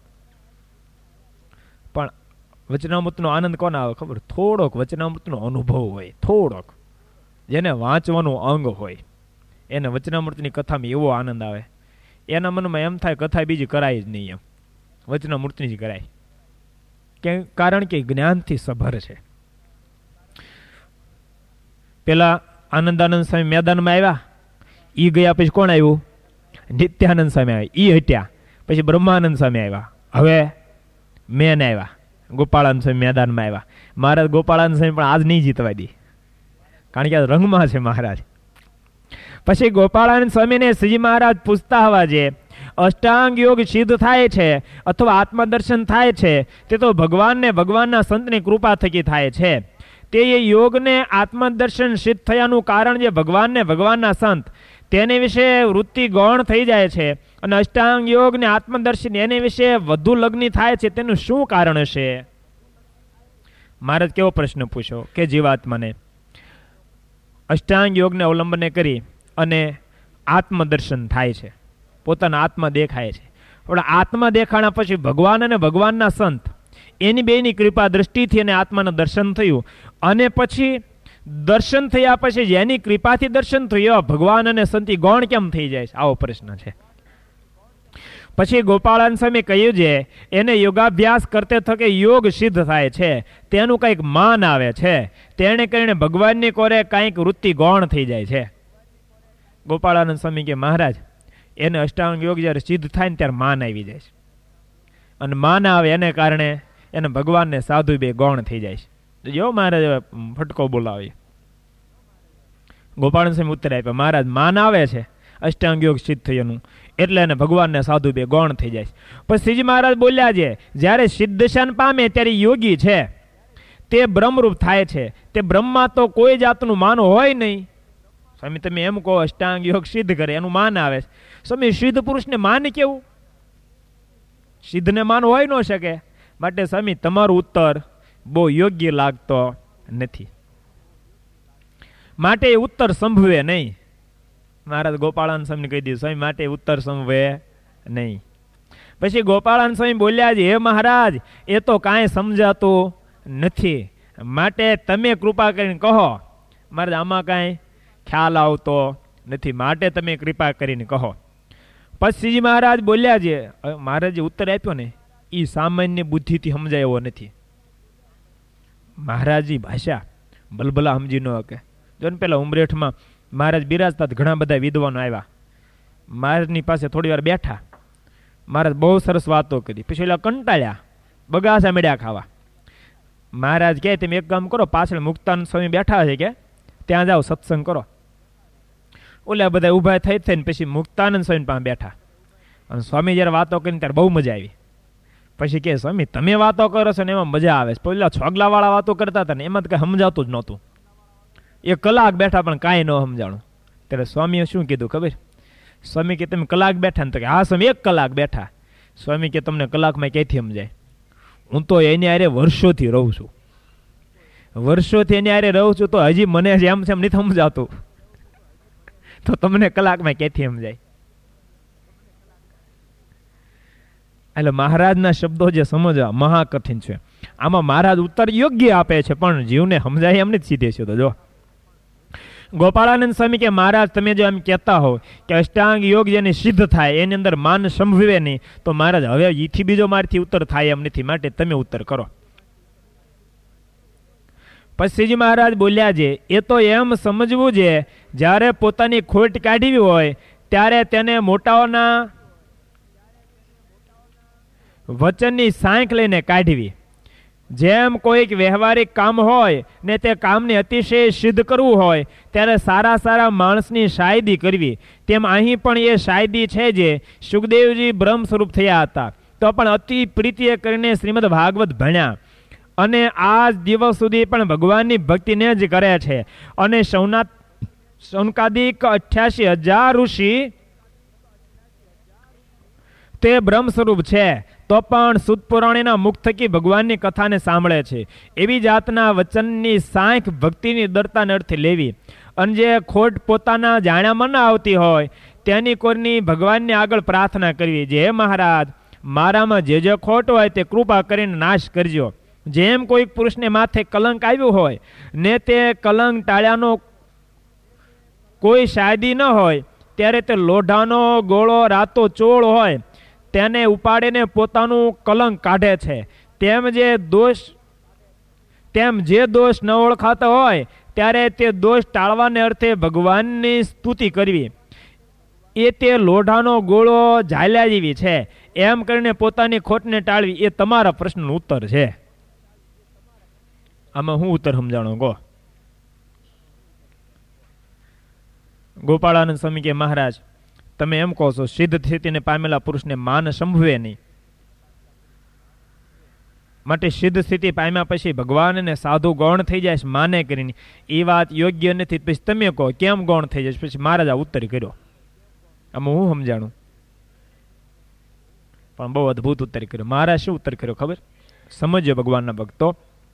પણ વચનામૃતનો આનંદ કોને આવે ખબર? થોડોક વચનામૃતનો અનુભવ હોય, થોડોક જેને વાંચવાનું અંગ હોય એને વચનામૃતની કથામાં એવો આનંદ આવે. એના મનમાં એમ થાય કથા બીજી કરાય જ નહીં, એમ વચનામૃતની જ કરાય. કે કારણ કે જ્ઞાનથી સભર છે. પેલા આનંદાનંદ સ્વામી મેદાનમાં આવ્યા, ઈ ગયા પછી કોણ આવ્યું? નિત્યાનંદ સ્વામી આવ્યા, ઈ હટ્યા. પછી બ્રહ્માનંદ સ્વામી આવ્યા, હવે મેન આવ્યા. ગોપાળાનંદ સ્વામી મેદાનમાં આવ્યા. મહારાજ ગોપાળાનંદ સ્વામી પણ આજ નહીં જીતવા દી, કારણ કે આ રંગમાં છે મહારાજ. પછી ગોપાળાનંદ સ્વામીને શ્રીજી મહારાજ પૂછતા હવા જે અષ્ટાંગ યોગ સિદ્ધ થાય છે અથવા આત્મદર્શન થાય છે તે તો ભગવાનને ભગવાનના સંતની કૃપા થકી થાય છે. તે યોગને આત્મદર્શન સિદ્ધ થયાનું કારણ જે ભગવાનને ભગવાનના સંત તેને વિશે વૃત્તિ ગૌણ થઈ જાય છે અને અષ્ટાંગ યોગ ને આત્મદર્શન એને વિશે વધુ લગ્ન થાય છે, તેનું શું કારણ હશે? મહારાજ કેવો પ્રશ્ન પૂછ્યો કે જીવાત્માને અષ્ટાંગ યોગને અવલંબને કરી અને આત્મદર્શન થાય છે, પોતાના આત્મા દેખાય છે. પણ આત્મા દેખાણા પછી ભગવાન અને ભગવાનના સંત એની બેની કૃપા દ્રષ્ટિથી અને આત્માનું દર્શન થયું અને પછી દર્શન થયા પછી જેની કૃપાથી દર્શન થયું ભગવાન અને સંતિ ગૌણ કેમ થઈ જાય છે? આવો પ્રશ્ન છે. પછી ગોપાળાનંદ સ્વામી કહ્યું છે એને યોગાભ્યાસ કરતે થકે યોગ સિદ્ધ થાય છે, તેનું કંઈક માન આવે છે, તેને કરીને ભગવાનની કોરે કંઈક વૃત્તિ ગૌણ થઈ જાય છે. ગોપાળાનંદ સ્વામી કે મહારાજ એને અષ્ટાંગ યોગ જ્યારે સિદ્ધ થાય ને ત્યારે માન આવી જાય છે અને માન આવે એને કારણે એને ભગવાનને સાધુ બે ગૌણ થઈ જાય છે. જો મહારાજ ફટકો બોલાવી ગોપાળાનંદ સ્વામી ઉત્તર આપ્યા મહારાજ માન આવે છે અષ્ટાંગ યોગ સિદ્ધ થયાનું એટલે એને ભગવાનને સાધુ બે ગૌણ થઈ જાય છે. પછી શ્રીજી મહારાજ બોલ્યા છે જ્યારે સિદ્ધશાન પામે ત્યારે યોગી છે તે બ્રહ્મરૂપ થાય છે, તે બ્રહ્મમાં તો કોઈ જાતનું માન હોય નહીં. સ્વામી તમે એમ કહો અષ્ટાંગ યોગ સિદ્ધ કરે એનું માન આવે છે. સ્વામી સિદ્ધ પુરુષને માન કેવું? સિદ્ધને માન હોય ન શકે. માટે સ્વામી તમારો ઉત્તર બહુ યોગ્ય લાગતો નથી, માટે એ ઉત્તર સંભવે નહીં. મહારાજ ગોપાળાનંદ સ્વામીને કહી દીધું સ્વામી માટે ઉત્તર સંભવે નહીં. પછી ગોપાળાનંદ સ્વામી બોલ્યા છે હે મહારાજ એ તો કાંઈ સમજાતું નથી, માટે તમે કૃપા કરીને કહો. મહારાજ આમાં કાંઈ ખ્યાલ આવતો નથી, માટે તમે કૃપા કરીને કહો. પછી શ્રીજી મહારાજ બોલ્યા છે મહારાજે ઉત્તર આપ્યો ને એ સામાન્ય બુદ્ધિથી સમજાય એવો નથી. મહારાજની ભાષા બલબલા સમજી ન શકે. જો ને પેલા ઉમરેઠમાં મહારાજ બિરાજતા ઘણા બધા વિદ્વાનો આવ્યા, મહારાજની પાસે થોડી વાર બેઠા, મહારાજ બહુ સરસ વાતો કરી, પછી એલા કંટાળ્યા, બગાસા મેળ્યા ખાવા. મહારાજ કહે તમે એક કામ કરો, પાછળ મુક્તાનંદ સ્વામી બેઠા છે કે ત્યાં જાઓ સત્સંગ કરો. ઓલા બધા ઊભા થઈ થઈને પછી મુક્તાનંદ સ્વામી પાસે બેઠા અને સ્વામી જયારે વાતો કરીને ત્યારે બહુ મજા આવી. પછી કે સ્વામી તમે વાતો કરો છો ને એમાં મજા આવે છે, પેલા છોગલા વાળા વાતો કરતા હતા ને એમાં તો કઈ સમજાતું જ નહોતું. એક કલાક બેઠા પણ કાંઈ ન સમજાણું. ત્યારે સ્વામીએ શું કીધું ખબર? સ્વામી કે તમે કલાક બેઠા ને તો કે હા સ્વામી એક કલાક બેઠા. સ્વામી કે તમને કલાકમાં ક્યાંથી સમજાય? હું તો એની હારે વર્ષોથી રહું છું, વર્ષોથી એની હારે રહું છું તો હજી મને એમ છે એમ નથી સમજાતું, તો તમને કલાકમાં ક્યાંથી સમજાય? એટલે મહારાજના શબ્દો જે સમજવા મહાકઠિન છે. આમાં મહારાજ ઉત્તર યોગ્ય આપે છે પણ જીવને સમજાય એમ નથી સીધે સીધો. જો ગોપાળાનંદ સ્વામી કે મહારાજ તમે જો એમ કહેતા હો કે અષ્ટાંગ યોગ જેને સિદ્ધ થાય એની અંદર માન સંભવે નહીં, તો મહારાજ હવે ઈથી બીજો મારથી ઉત્તર થાય એમ નથી, માટે તમે ઉત્તર કરો. પછી શ્રીજી મહારાજ બોલ્યા છે એ તો એમ સમજવું છે જ્યારે પોતાની ખોટ કાઢવી હોય ત્યારે તેને મોટાઓના વચનની સાંખ લઈને કાઢવી. જેમ કોઈક વ્યવહારિક કામ હોય ને તે કામને અતિશય સિદ્ધ કરવું હોય ત્યારે સારા સારા માણસની શાયદી કરવી, તેમ અહીં પણ એ શાયદી છે જે સુખદેવજી બ્રહ્મ સ્વરૂપ થયા હતા તો પણ અતિ પ્રીતિએ કરીને શ્રીમદ ભાગવત ભણ્યા અને આજ દિવસ સુધી પણ ભગવાનની ભક્તિને જ કરે છે. અને સૌના સૌનકાદિક અઠ્યાસી હજાર ઋષિ તે બ્રહ્મ સ્વરૂપ છે તો પણ સુદ પુરાણીના મુખ થકી ભગવાનની કથાને સાંભળે છે. એવી જાતના વચનની સાંખ ભક્તિની દરતાને અર્થે લેવી અને જે ખોટ પોતાના જાણ્યામાં ન આવતી હોય તેની કોઈની ભગવાનની આગળ પ્રાર્થના કરવી. જે મહારાજ મારામાં જે જે ખોટ હોય તે કૃપા કરીને નાશ કરજો. જેમ કોઈ પુરુષને માથે કલંક આવ્યું હોય ને તે કલંક ટાળ્યાનો કોઈ શાયદી ન હોય ત્યારે તે લોઢાનો ગોળો રાતો ચોળ હોય તેને ઉપાડીને પોતાનું કલંક કાઢે છે. તેમ જે દોષ તેમ જે દોષ ન ઓળખાતો હોય ત્યારે તે દોષ ટાળવાને અર્થે ભગવાનની સ્તુતિ કરવી એ તે લોઢાનો ગોળો ઝાલ્યા જેવી છે. એમ કરીને પોતાની ખોટને ટાળવી એ તમારા પ્રશ્નનો ઉત્તર છે. આમાં હું ઉત્તર સમજાણો ગો? ગોપાળાનંદ સ્વામી કે મહારાજ તમે એમ કહો છો સિદ્ધ સ્થિતિને પામેલા પુરુષને માન સંભવે નહીં, માટે સિદ્ધ સ્થિતિ પામ્યા પછી ભગવાન ને સાધુ ગૌણ થઈ જાય છે માને કરીને, એ વાત યોગ્ય નથી. પછી તમે કહો કેમ ગૌણ થઈ જાય? પછી મહારાજ આ ઉત્તર કર્યો. આમાં હું સમજાણું, પણ બહુ અદભુત ઉત્તર કર્યો. મહારાજ શું ઉત્તર કર્યો ખબર? સમજ્યો ભગવાનના ભક્તો.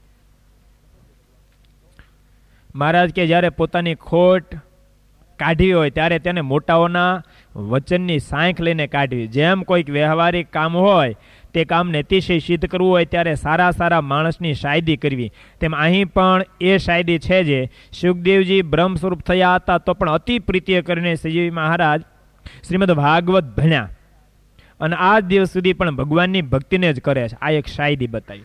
મહારાજ કે જ્યારે પોતાની ખોટ કાઢવી હોય ત્યારે તેને મોટાઓના વચનની સાંખ લઈને કાઢવી. જેમ કોઈક વ્યવહારિક કામ હોય તે કામને અતિશય સિદ્ધ કરવું હોય ત્યારે સારા સારા માણસની શાયદી કરવી. તેમ અહીં પણ એ શાયદી છે જે સુખદેવજી બ્રહ્મ સ્વરૂપ થયા હતા તો પણ અતિ પ્રીતિય કરીને શ્રીજી મહારાજ શ્રીમદ ભાગવત ભણ્યા અને આ દિવસ સુધી પણ ભગવાનની ભક્તિને જ કરે છે. આ એક શાયદી બતાવી.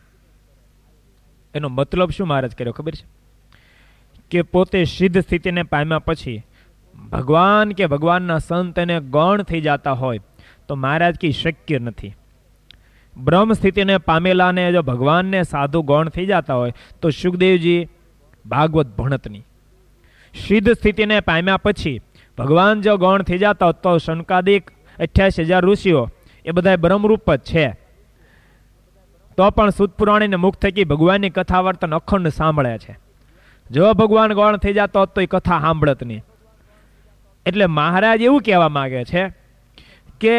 એનો મતલબ શું મહારાજ કર્યો ખબર છે? કે પોતે સિદ્ધ સ્થિતિને પામ્યા પછી ભગવાન કે ભગવાનના સંત એને ગૌણ થઈ જતા હોય તો મહારાજ કી શક્ય નથી. બ્રહ્મ સ્થિતિને પામેલાને જો ભગવાનને સાધુ ગૌણ થઈ જતા હોય તો સુખદેવજી ભાગવત ભણત નહીં. સિદ્ધ સ્થિતિને પામ્યા પછી ભગવાન જો ગૌણ થઈ જતા હોય તો શનકાદિક અઠ્યાસી હજાર ઋષિઓ એ બધા બ્રહ્મરૂપ જ છે, તો પણ સુત પુરાણીને મુખ થકી ભગવાનની કથા વર્તન અખંડ સાંભળે છે. જો ભગવાન ગૌણ થઈ જતો હોત તો એ કથા સાંભળત નહીં. એટલે મહારાજ એવું કહેવા માંગે છે કે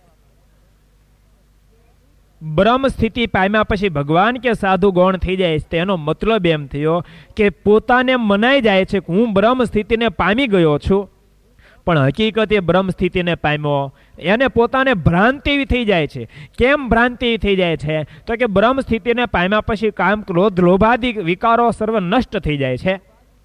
બ્રહ્મ સ્થિતિ પામ્યા પછી ભગવાન કે સાધુ ગૌણ થઈ જાય તેનો મતલબ એમ થયો કે પોતાને મનાઈ જાય છે કે હું બ્રહ્મ સ્થિતિને પામી ગયો છું, પણ હકીકત એ બ્રહ્મ સ્થિતિને પામ્યો. એને પોતાને ભ્રાંતિ થઈ જાય છે. કેમ ભ્રાંતિ થઈ જાય છે? તો કે બ્રહ્મ સ્થિતિને પામ્યા પછી કામ, ક્રોધ, લોભાદિ વિકારો સર્વ નષ્ટ થઈ જાય છે.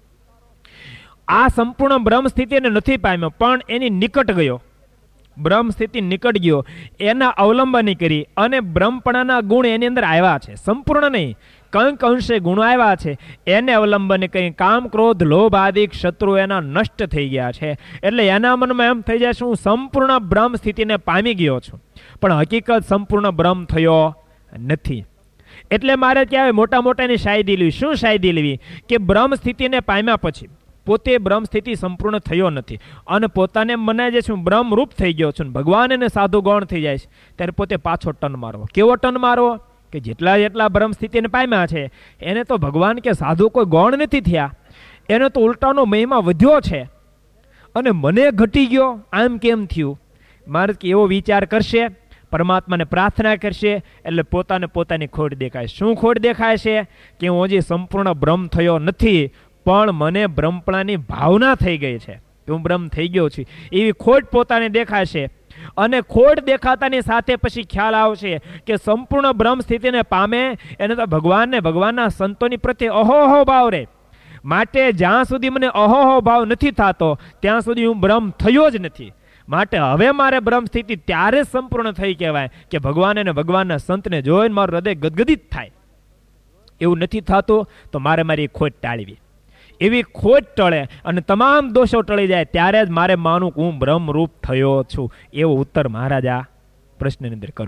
આ સંપૂર્ણ બ્રહ્મ સ્થિતિને નથી પામ્યો પણ એની નિકટ ગયો, બ્રહ્મ સ્થિતિ નિકટ ગયો, એના અવલંબન કરી અને બ્રહ્મપણાના ગુણ એની અંદર આવ્યા છે. સંપૂર્ણ નહીં, કંઈક અંશે ગુણો આવ્યા છે. એને અવલંબન કરી કામ, ક્રોધ, લોભ આદિ શત્રુ એના નષ્ટ થઈ ગયા છે. એટલે એના મનમાં એમ થઈ જાય છે હું સંપૂર્ણ બ્રહ્મ સ્થિતિને પામી ગયો છું, પણ હકીકત સંપૂર્ણ બ્રહ્મ થયો નથી. એટલે મારે ક્યાં મોટા મોટાની શાયદી લેવી. શું શાયદી લેવી? કે બ્રહ્મ સ્થિતિને પામ્યા પછી પોતે બ્રહ્મ સ્થિતિ સંપૂર્ણ થયો નથી અને પોતાને મનાય જાય છે હું બ્રહ્મરૂપ થઈ ગયો છું, ભગવાન એને સાધુ ગૌણ થઈ જાય છે, ત્યારે પોતે પાછો ટન મારવો. કેવો ટન મારવો? કે જેટલા જેટલા બ્રહ્મ સ્થિતિને પામ્યા છે એને તો ભગવાન કે સાધુ કોઈ ગૌણ નથી થયા, એને તો ઉલટાનો મહિમા વધ્યો છે અને મને ઘટી ગયો. આમ કેમ થયું? મારે કે એવો વિચાર કરશે, પરમાત્માને પ્રાર્થના કરશે એટલે પોતાને પોતાની ખોટ દેખાય. શું ખોટ દેખાય છે? કે હું હજી સંપૂર્ણ બ્રહ્મ થયો નથી પણ મને બ્રહ્મપણાની ભાવના થઈ ગઈ છે, હું બ્રહ્મ થઈ ગયો છું, એવી ખોટ પોતાને દેખાશે. અને ખોટ દેખાતાની સાથે પછી ખ્યાલ આવશે કે સંપૂર્ણ બ્રહ્મ સ્થિતિને પામે એને તો ભગવાનને ભગવાનના સંતોની પ્રત્યે અહોહો ભાવ રહે. માટે જ્યાં સુધી મને અહોહો ભાવ નથી થતો ત્યાં સુધી હું બ્રહ્મ થયો જ નથી. માટે હવે મારે બ્રહ્મ સ્થિતિ ત્યારે જ સંપૂર્ણ થઈ કહેવાય કે ભગવાન અને ભગવાનના સંતને જોઈને મારું હૃદય ગદગદિત થાય. એવું નથી થતું તો મારે મારી ખોટ ટાળવી. એવી ખોટ ટળે અને તમામ દોષો ટળી જાય ત્યારે જ મારે માનું કે હું બ્રહ્મરૂપ થયો છું. એવો ઉત્તર મહારાજ આ પ્રશ્નની અંદર કરો.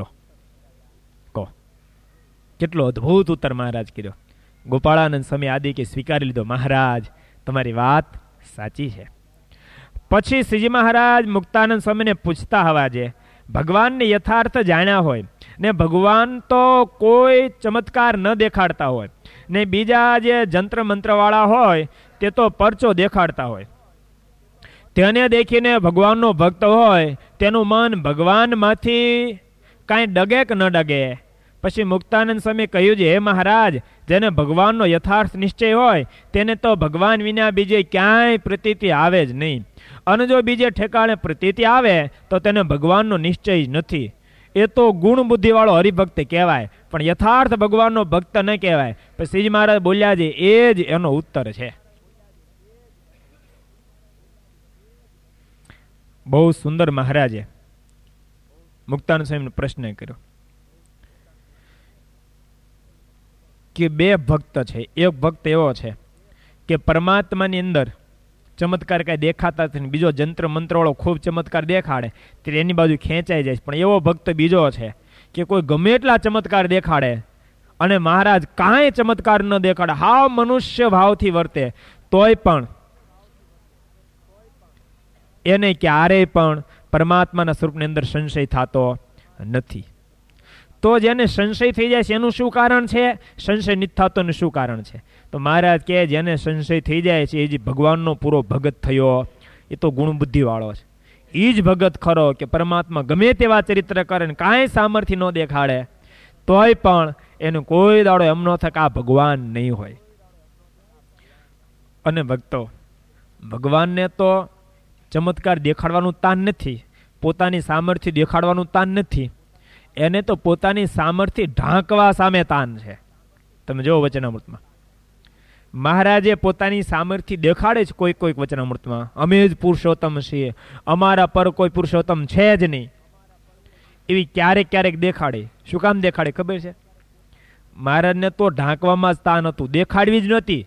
કહો કેટલો અદ્ભુત ઉત્તર મહારાજ કીધો. ગોપાળાનંદ સ્વામી આદિ કે સ્વીકારી લીધો, મહારાજ તમારી વાત સાચી છે. પછી શ્રીજી મહારાજ મુક્તાનંદ સ્વામીને પૂછતા હવા છે, ભગવાનને યથાર્થ જાણ્યા હોય ને ભગવાન તો કોઈ ચમત્કાર ન દેખાડતા હોય ને બીજા જે જંત્ર મંત્રવાળા હોય તે તો પરચો દેખાડતા હોય, તેને દેખીને ભગવાનનો ભક્ત હોય તેનું મન ભગવાનમાંથી કાંઈ ડગે કે ન ડગે. પછી મુક્તાનંદ સ્વામી કહ્યું છે, હે મહારાજ, જેને ભગવાનનો યથાર્થ નિશ્ચય હોય તેને તો ભગવાન વિના બીજે ક્યાંય પ્રતીતિ આવે જ નહીં. અને જો બીજે ઠેકાણે પ્રતીતિ આવે તો તેને ભગવાનનો નિશ્ચય જ નથી. એ તો ગુણ બુદ્ધિવાળો હરિભક્ત કહેવાય પણ યથાર્થ ભગવાનનો ભક્ત ન કહેવાય. પછી શ્રીજી મહારાજ બોલ્યા છે એ જ એનો ઉત્તર છે. બહુ સુંદર મહારાજે મુક્તાનંદ સ્વામીનો પ્રશ્ન કર્યો કે બે ભક્ત છે. એક ભક્ત એવો છે કે પરમાત્માની અંદર ચમત્કાર કાંઈ દેખાતા નથી, બીજો જંત્ર મંત્રવાળો ખૂબ ચમત્કાર દેખાડે ત્યારે એની બાજુ ખેંચાઈ જાય. પણ એવો ભક્ત બીજો છે કે કોઈ ગમે એટલા ચમત્કાર દેખાડે અને મહારાજ કાંઈ ચમત્કાર ન દેખાડે, હાવ મનુષ્ય ભાવથી વર્તે તોય પણ એને ક્યારેય પણ પરમાત્માના સ્વરૂપની અંદર સંશય થતો નથી. તો જેને સંશય થઈ જાય છે એનું શું કારણ છે? સંશય નથી થતો એનું શું કારણ છે? તો મહારાજ કહે જેને સંશય થઈ જાય છે એ જે ભગવાનનો પૂરો ભગત થયો એ તો ગુણ બુદ્ધિ વાળો છે. એ જ ભગત ખરો કે પરમાત્મા ગમે તેવા ચરિત્ર કરે ને કાંઈ સામર્થ્ય ન દેખાડે તોય પણ એનું કોઈ દાડો એમ ન થાય કે આ ભગવાન નહીં હોય. અને ભક્તો, ભગવાનને તો ચમત્કાર દેખાડવાનું તાન નથી, પોતાની સામર્થ્ય દેખાડવાનું તાન નથી, એને તો પોતાની સામર્થ્ય ઢાંકવા સામે તાન છે. તમે જો વચનામૃતમાં મહારાજે પોતાની સામર્થ્ય દેખાડે છે કોઈ કોઈક વચનામૃતમાં, અમે જ પુરુષોત્તમ છીએ, અમારા પર કોઈ પુરુષોત્તમ છે જ નહીં, એવી ક્યારેક ક્યારેક દેખાડે. શું કામ દેખાડે ખબર છે? મહારાજને તો ઢાંકવામાં જ તાન હતું, દેખાડવી જ નહોતી.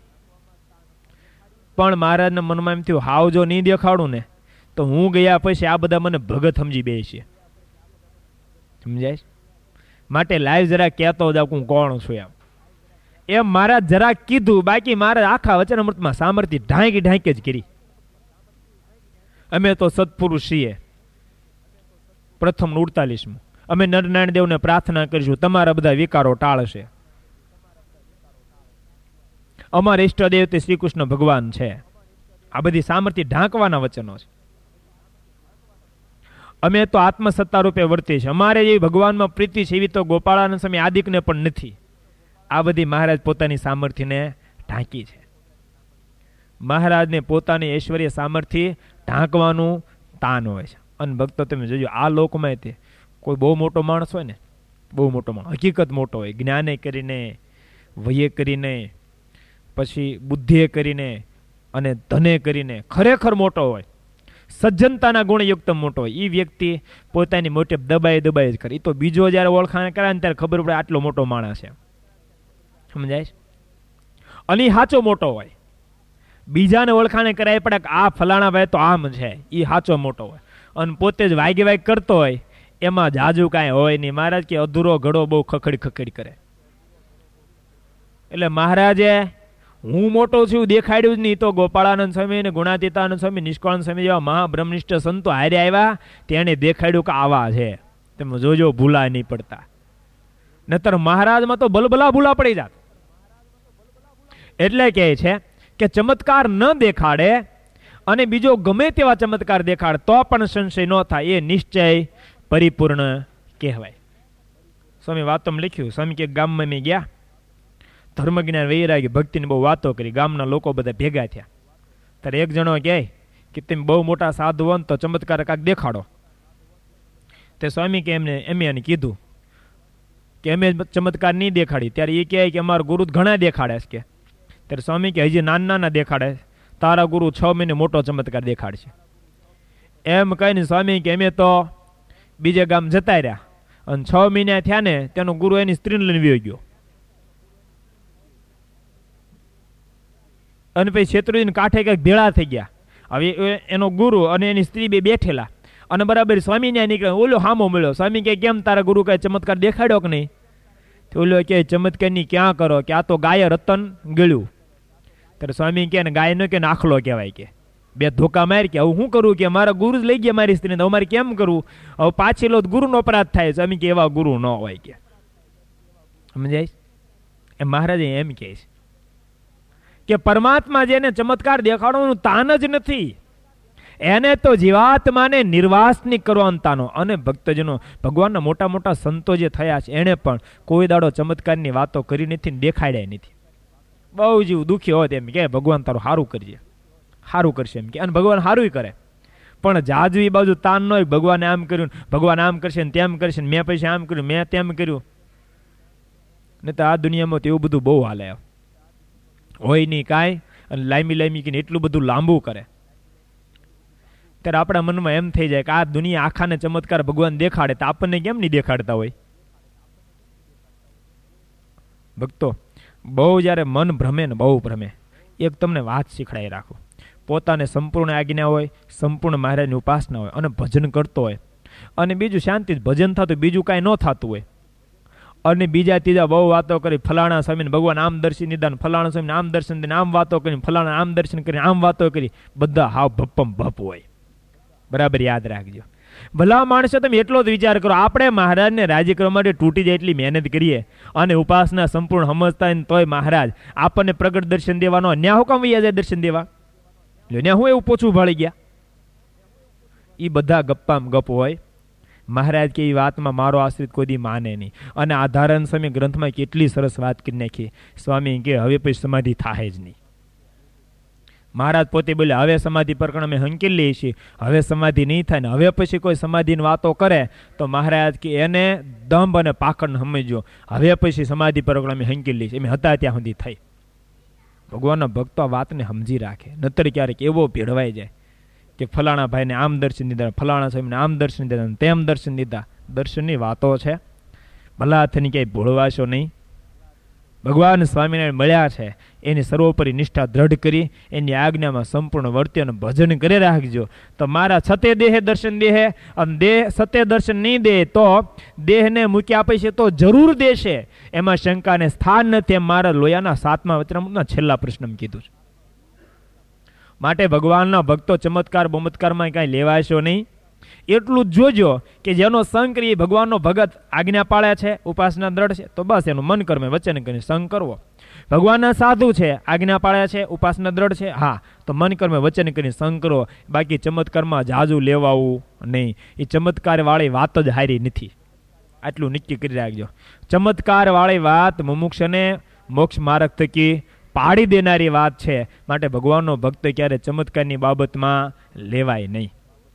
પણ મહારાજના મનમાં એમ થયું હાવ જો નહીં દેખાડું ને તો હું ગયા પછી આ બધા મને ભગત સમજી બે છે. સમજાય? માટે લાઈવ જરા કહેતો જાવ હું કોણ છું એમ એમ મહારાજ જરા કીધું, બાકી મહારાજ આખા વચનામૃતમાં સામર્થ્ય ઢાંકી ઢાંકી જ કરી. અમે તો સત્પુરુષ છીએ. પ્રથમ ઉડતાલીસમું અમે નરનારાયણ દેવને પ્રાર્થના કરીશું તમારા બધા વિકારો ટાળશે. અમારા ઈષ્ટદેવ તે શ્રી કૃષ્ણ ભગવાન છે. આ બધી સામર્થ્ય ઢાંકવાના વચનો છે. અમે તો આત્મસત્તા રૂપે વર્તીએ છીએ, અમારે જે ભગવાનમાં પ્રીતિ છે એવી તો ગોપાળાનંદ સ્વામી આદિકને પણ નથી. આ બધી મહારાજ પોતાની સામર્થ્યને ઢાંકી છે. મહારાજને પોતાની ઐશ્વર્ય સામર્થ્ય ઢાંકવાનું તાન હોય છે. અને ભક્તો તમે જોજો આ લોકમાં તે કોઈ બહુ મોટો માણસ હોય ને, બહુ મોટો માણસ હકીકત મોટો હોય, જ્ઞાને કરીને, વયે કરીને, પછી બુદ્ધિએ કરીને અને ધને કરીને ખરેખર મોટો હોય, સજ્જનતાના ગુણયુક્ત મોટો હોય, એ વ્યક્તિ પોતાની મોટે દબાઈ દબાઈ જ કરે. એ તો બીજો જયારે ઓળખાણ કરે ને ત્યારે ખબર પડે આટલો મોટો માણસ છે. સમજાય? અને સાચો મોટો હોય, બીજાને ઓળખાણે કરાય પડે કે આ ફલાણા ભાઈ તો આમ છે, એ સાચો મોટો હોય. અને પોતે જ વાગે વાગ કરતો હોય એમાં જાજુ કાંઈ હોય નહીં. મહારાજ કે અધૂરો ઘડો બહુ ખખડી ખખડી કરે. એટલે મહારાજે હું મોટો છું દેખાડ્યું જ નહીં. તો ગોપાળાનંદ સ્વામી ને ગુણાતીતાનંદ સ્વામી, નિષ્કાળાનંદ સ્વામી જેવા મહાબ્રહ્મનિષ્ઠ સંતો હારે આવ્યા તેને દેખાડ્યું કે આવા છે. તમે જોજો ભૂલા નહીં પડતા, નતર મહારાજમાં તો બલબલા ભૂલા પડી જાત. એટલે કહે છે કે ચમત્કાર ન દેખાડે અને બીજો ગમે તેવા ચમત્કાર દેખાડે તો પણ સંશય ન થાય, એ નિશ્ચય પરિપૂર્ણ કહેવાય. સ્વામી વાતોમાં લખ્યું, સ્વામી કે ગામમાં મેં ગયા, ધર્મ જ્ઞાન વૈરાગી ભક્તિની બહુ વાતો કરી, ગામના લોકો બધા ભેગા થયા. ત્યારે એક જણો કહે કે તમે બહુ મોટા સાધુ હો તો ચમત્કાર કાંક દેખાડો. તે સ્વામી કે એમને એમ એને કીધું કે અમે ચમત્કાર નહીં દેખાડી. ત્યારે એ કહે કે અમારા ગુરુ ઘણા દેખાડે છે. કે ત્યારે સ્વામી કે હજી નાના નાના દેખાડે, તારા ગુરુ છ મહિને મોટો ચમત્કાર દેખાડશે. એમ કહીને સ્વામી કે અમે તો બીજે ગામ જતા રહ્યા અને છ મહિના થયા ને તેનો ગુરુ એની સ્ત્રીને લઈને વયો ગયો. અને પછી શેત્રુજીને કાંઠે કંઈક ભેળા થઈ ગયા. હવે એનો ગુરુ અને એની સ્ત્રી બે બેઠેલા અને બરાબર સ્વામી ત્યાં નીકળે, ઓલો હામો મળ્યો. સ્વામી કે કેમ તારા ગુરુ કઈ ચમત્કાર દેખાડ્યો કે નહીં? તો ઓલો કે ચમત્કારની ક્યાં કરો, કે આ તો ગાયે રતન ગળ્યું. ત્યારે સ્વામી કે ગાય ન કે આખલો કહેવાય, કે બે ધોકા માર કે હવે શું કરું, કે મારા ગુરુ જ લઈ ગયા મારી સ્ત્રીને, અમારે કેમ કરવું, હવે પાછી લો ગુરુનો અપરાધ થાય. સ્વામી કે એવા ગુરુ ન હોય. કે સમજાય? એ મહારાજે એમ કહે છે કે પરમાત્મા જેને ચમત્કાર દેખાડવાનું તાન જ નથી, એને તો જીવાત્માને નિર્વાસની કરવાનું તાનો. અને ભક્તજનો ભગવાનના મોટા મોટા સંતો જે થયા છે એને પણ કોઈ દાડો ચમત્કારની વાતો કરી નથી, દેખાડ્યા નથી. બહુ જીવ દુઃખી હોય એમ કે ભગવાન તારું સારું કરજે, સારું કરશે એમ કે, અને ભગવાન સારું કરે. પણ જાજવી બાજુ તાન ન હોય, ભગવાને આમ કર્યું, ભગવાન આમ કરશે ને તેમ કરશે, મેં પછી આમ કર્યું, મેં તેમ કર્યું. ને તો આ દુનિયામાં તો એવું બધું બહુ હાલે હોય નહીં કાંઈ, અને લાંબી લાંબી કીને એટલું બધું લાંબુ કરે. ત્યારે આપણા મનમાં એમ થઈ જાય કે આ દુનિયા આખાને ચમત્કાર ભગવાન દેખાડે તો આપણને કેમ નહીં દેખાડતા હોય? ભક્તો, બહુ જ્યારે મન ભ્રમે ને બહુ ભ્રમે, એક તમને વાત શીખડાઈ રાખો. પોતાને સંપૂર્ણ આજ્ઞા હોય, સંપૂર્ણ મહારાજની ઉપાસના હોય અને ભજન કરતો હોય, અને બીજું શાંતિ ભજન થતું, બીજું કાંઈ ન થતું હોય, અને બીજા ત્રીજા બહુ વાતો કરી, ફલાણા સ્વામીને ભગવાન આમ દર્શન દીધા, ફલાણા સ્વામીને આમ દર્શન દઈને આમ વાતો કરી, ફલાણા આમ દર્શન કરીને આમ વાતો કરી, બધા હાવ ભપ્પમ ભપ હોય. બરાબર યાદ રાખજો. ભલા માણસો તમે એટલો જ વિચાર કરો, આપણે મહારાજને રાજી કરવા માટે તૂટી જાય એટલી મહેનત કરીએ અને ઉપાસના સંપૂર્ણ સમજતા હોય તોય મહારાજ આપણને પ્રગટ દર્શન દેવાનો ન્યા હું કામ વૈયા જાય દર્શન દેવા? ન્યા હું એવું પોછું ભાળી ગયા? એ બધા ગપ્પામાં ગપ હોય. મહારાજ કે એ વાતમાં મારો આશ્રિત કોઈ દી માને નહીં. અને આધારણ સ્વામી ગ્રંથમાં કેટલી સરસ વાત કરી નાખી. સ્વામી કે હવે પછી સમાધિ થાય જ નહીં. મહારાજ પોતે બોલે હવે સમાધિ પ્રકરણ અમે હંકેલી લઈએ છીએ, હવે સમાધિ નહીં થાય ને હવે પછી કોઈ સમાધિની વાતો કરે તો મહારાજ કે એને દંભ અને પાખંડ સમજો. હવે પછી સમાધિ પ્રકરણ અમે હંકેલી લઈએ છીએ, એમ હતા ત્યાં સુધી થઈ. ભગવાનના ભક્તો આ વાતને સમજી રાખે, નતર ક્યારેક એવો ભેળવાઈ જાય કે ફલાણા ભાઈને આમ દર્શન દીધા, ફલાણા સ્વામીને આમ દર્શન દીધા, તેમ દર્શન દીધા. દર્શનની વાતો છે, ભલા હાથની ક્યાંય ભોળવાશો નહીં. ભગવાન સ્વામિનારાયણ મળ્યા છે એની સર્વોપરી નિષ્ઠા દ્રઢ કરી એની આજ્ઞામાં સંપૂર્ણ વર્તી અને ભજન કરી રાખજો. તો મારા સતે દેહે દર્શન દેહે અને દેહ સતે દર્શન નહીં દે તો દેહને મૂકી આપે છે તો જરૂર દેશે, એમાં શંકાને સ્થાન નથી. એમ મારા લોયાના સાતમા વચનામૃતના છેલ્લા પ્રશ્નમાં કીધું છે. માટે ભગવાનના ભક્તો ચમત્કાર બમત્કારમાં કાંઈ લેવાશો નહીં. એટલું જ જોજો કે જેનો સંગ કરી ભગવાનનો ભગત આજ્ઞા પાળે છે, ઉપાસના દ્રઢ છે, તો બસ એનું મન કર્મે વચન કરીને સંગ કરવો. ભગવાનના સાધુ છે, આજ્ઞા પાળે છે, ઉપાસના દ્રઢ છે, હા તો મન કર્મે વચન કરીને સંગ કરો. બાકી ચમત્કારમાં જાજુ લેવાવું નહીં. એ ચમત્કાર વાળી વાત જ હારી નથી, આટલું નક્કી કરી રાખજો. ચમત્કાર વાળી વાત મુમુક્ષને મોક્ષ માર્ગ થકી પાડી દેનારી વાત છે. માટે ભગવાનનો ભક્ત ક્યારે ચમત્કારની બાબતમાં લેવાય નહીં.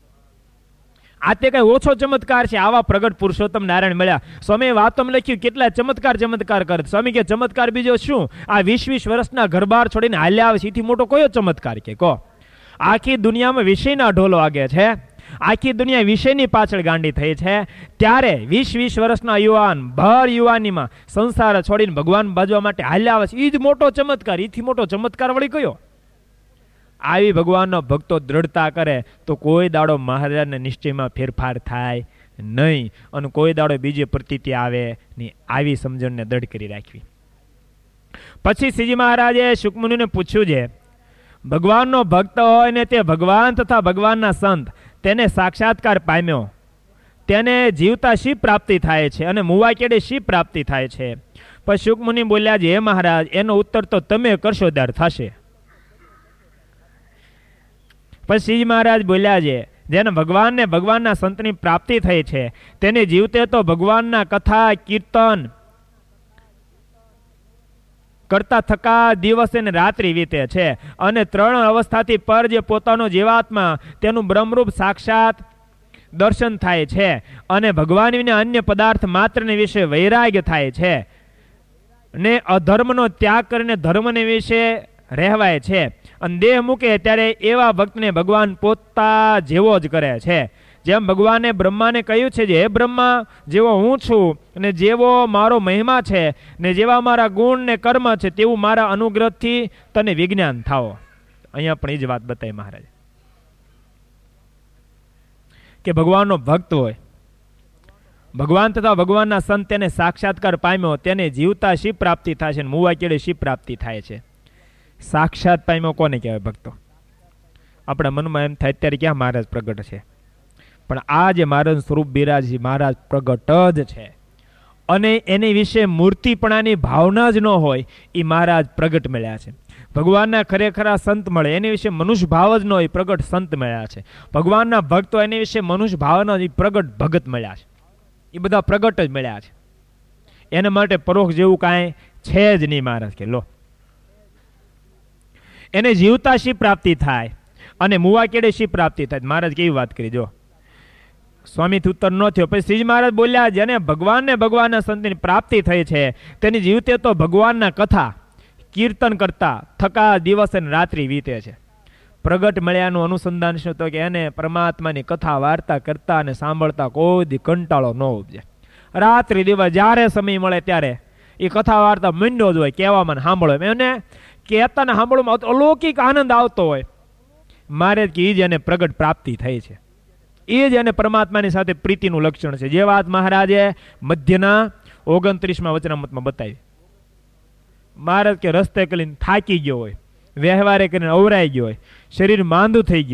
આ તે કઈ ઓછો ચમત્કાર છે? આવા પ્રગટ પુરુષોત્તમ નારાયણ મળ્યા. સ્વામી વાતોમાં લખ્યું કેટલા ચમત્કાર ચમત્કાર કરે. સ્વામી કે ચમત્કાર બીજો શું? આ વીસ વીસ વર્ષના ઘરબાર છોડીને હાલ્યા આવે છે, એથી મોટો કયો ચમત્કાર કે કહો? આખી દુનિયામાં વિષયના ઢોલો વાગે છે, આખી દુનિયા વિષયની પાછળ ગાંડી થઈ છે, ત્યારે વીસ વીસ વર્ષના યુવાન ભર યુવાનીમાં સંસાર છોડીને ભગવાન બાજવા માટે હાલ્યા આવે છે, એ જ મોટો ચમત્કાર. એથી મોટો ચમત્કાર વળી કયો? આવી ભગવાનનો ભક્તો દ્રઢતા કરે તો કોઈ દાડો મહારાજના નિશ્ચયમાં ફેરફાર થાય નહીં અને કોઈ દાડો બીજી પ્રતીતિ આવે નહીં. આવી સમજણને દ્રઢ કરી રાખવી. પછી શ્રીજી મહારાજે શુકમુનિને પૂછ્યું છે, ભગવાનનો ભક્ત હોય ને તે ભગવાન તથા ભગવાનના સંત તેને સાક્ષાત્કાર પામ્યો, તેને જીવતા શી પ્રાપ્તિ થાય છે અને મુવા કેડે શી પ્રાપ્તિ થાય છે? પછી શુકમુનિ બોલ્યા છે, હે મહારાજ એનો ઉત્તર તો તમે કરશો ત્યારે થશે. પછી શ્રીજી મહારાજ બોલ્યા છે, જેને ભગવાનને ભગવાનના સંતની પ્રાપ્તિ થઈ છે તેને જીવતે તો ભગવાનના કથા કીર્તન કરતા થકા દિવસે ને રાત્રિ વીતે છે અને ત્રણ અવસ્થાથી પર જે પોતાનો જીવાત્મા તેનું બ્રહ્મરૂપ સાક્ષાત દર્શન થાય છે અને ભગવાન વિના અન્ય પદાર્થ માત્રને વિશે વૈરાગ્ય થાય છે ને અધર્મનો ત્યાગ કરીને ધર્મને વિશે રહેવાય છે અને દેહ મૂકે ત્યારે એવા ભક્તને ભગવાન પોતા જેવો જ કરે છે. જેમ ભગવાને બ્રહ્માને કહ્યું છે, જે હે બ્રહ્મા જેવો હું છું અને જેવો મારો મહિમા છે ને જેવા મારા ગુણ ને કર્મ છે તેવું મારા અનુગ્રહથી તને વિજ્ઞાન થાઓ. અહીંયા પણ એ જ વાત બતાવી મહારાજ કે ભગવાનનો ભક્ત હોય, ભગવાન તથા ભગવાનના સંત તેને સાક્ષાત્કાર પામ્યો, તેને જીવતા શી પ્રાપ્તિ થાય છે, મુવા કેડે શી પ્રાપ્તિ થાય છે? સાક્ષાત પામ્યો કોને કહેવાય? ભક્તો. આપણા મનમાં એમ થાય અત્યારે ક્યાં મહારાજ પ્રગટ છે, પણ આ જે મહારાજ સ્વરૂપ બિરાજ મહારાજ પ્રગટ જ છે અને એની વિશે મૂર્તિપણાની ભાવના જ ન હોય એ મહારાજ પ્રગટ મળ્યા છે. ભગવાનના ખરેખરા સંત મળે એની વિશે મનુષ્ય ભાવ જ ન હોય, પ્રગટ સંત મળ્યા છે. ભગવાનના ભક્તો એની વિશે મનુષ્ય ભાવના જ પ્રગટ ભગત મળ્યા છે. એ બધા પ્રગટ જ મળ્યા છે. એના માટે પરોક્ષ જેવું કાંઈ છે જ નહીં. મહારાજ કે લો એને જીવતા શી પ્રાપ્તિ થાય અને મુવા કેડે શી પ્રાપ્તિ થાય? મહારાજ કેવી વાત કરી જો. સ્વામીથી ઉત્તર ન થયો. પછી શ્રીજી મહારાજ બોલ્યા, જેને ભગવાનને ભગવાનના સંતની પ્રાપ્તિ થઈ છે તેની જીવતે તો ભગવાનના કથા કીર્તન કરતા થકા દિવસ અને રાત્રિ વીતે છે. પ્રગટ મળ્યાનું અનુસંધાન શું? તો કે એને પરમાત્માની કથા વાર્તા કરતા અને સાંભળતા કોઈ દી કંટાળો ન ઉપજે. રાત્રિ દિવસ જ્યારે સમય મળે ત્યારે એ કથા વાર્તા મંડ્યો જ હોય કહેવામાં, સાંભળો એને કહેતા ને સાંભળવામાં અલૌકિક આનંદ આવતો હોય. મારે કે એ જ એને પ્રગટ પ્રાપ્તિ થઈ છે, એ જ એને પરમાત્માની સાથે પ્રીતિનું લક્ષણ છે. જે વાત મહારાજે મધ્યના ઓગણત્રીસમાં વચનામૃતમાં બતાવી. મહારાજ કે રસ્તે કરીને થાકી ગયો હોય, વ્યવહારે કરીને અવરાઈ ગયો હોય, શરીર માંદું થઈ ગયું હોય,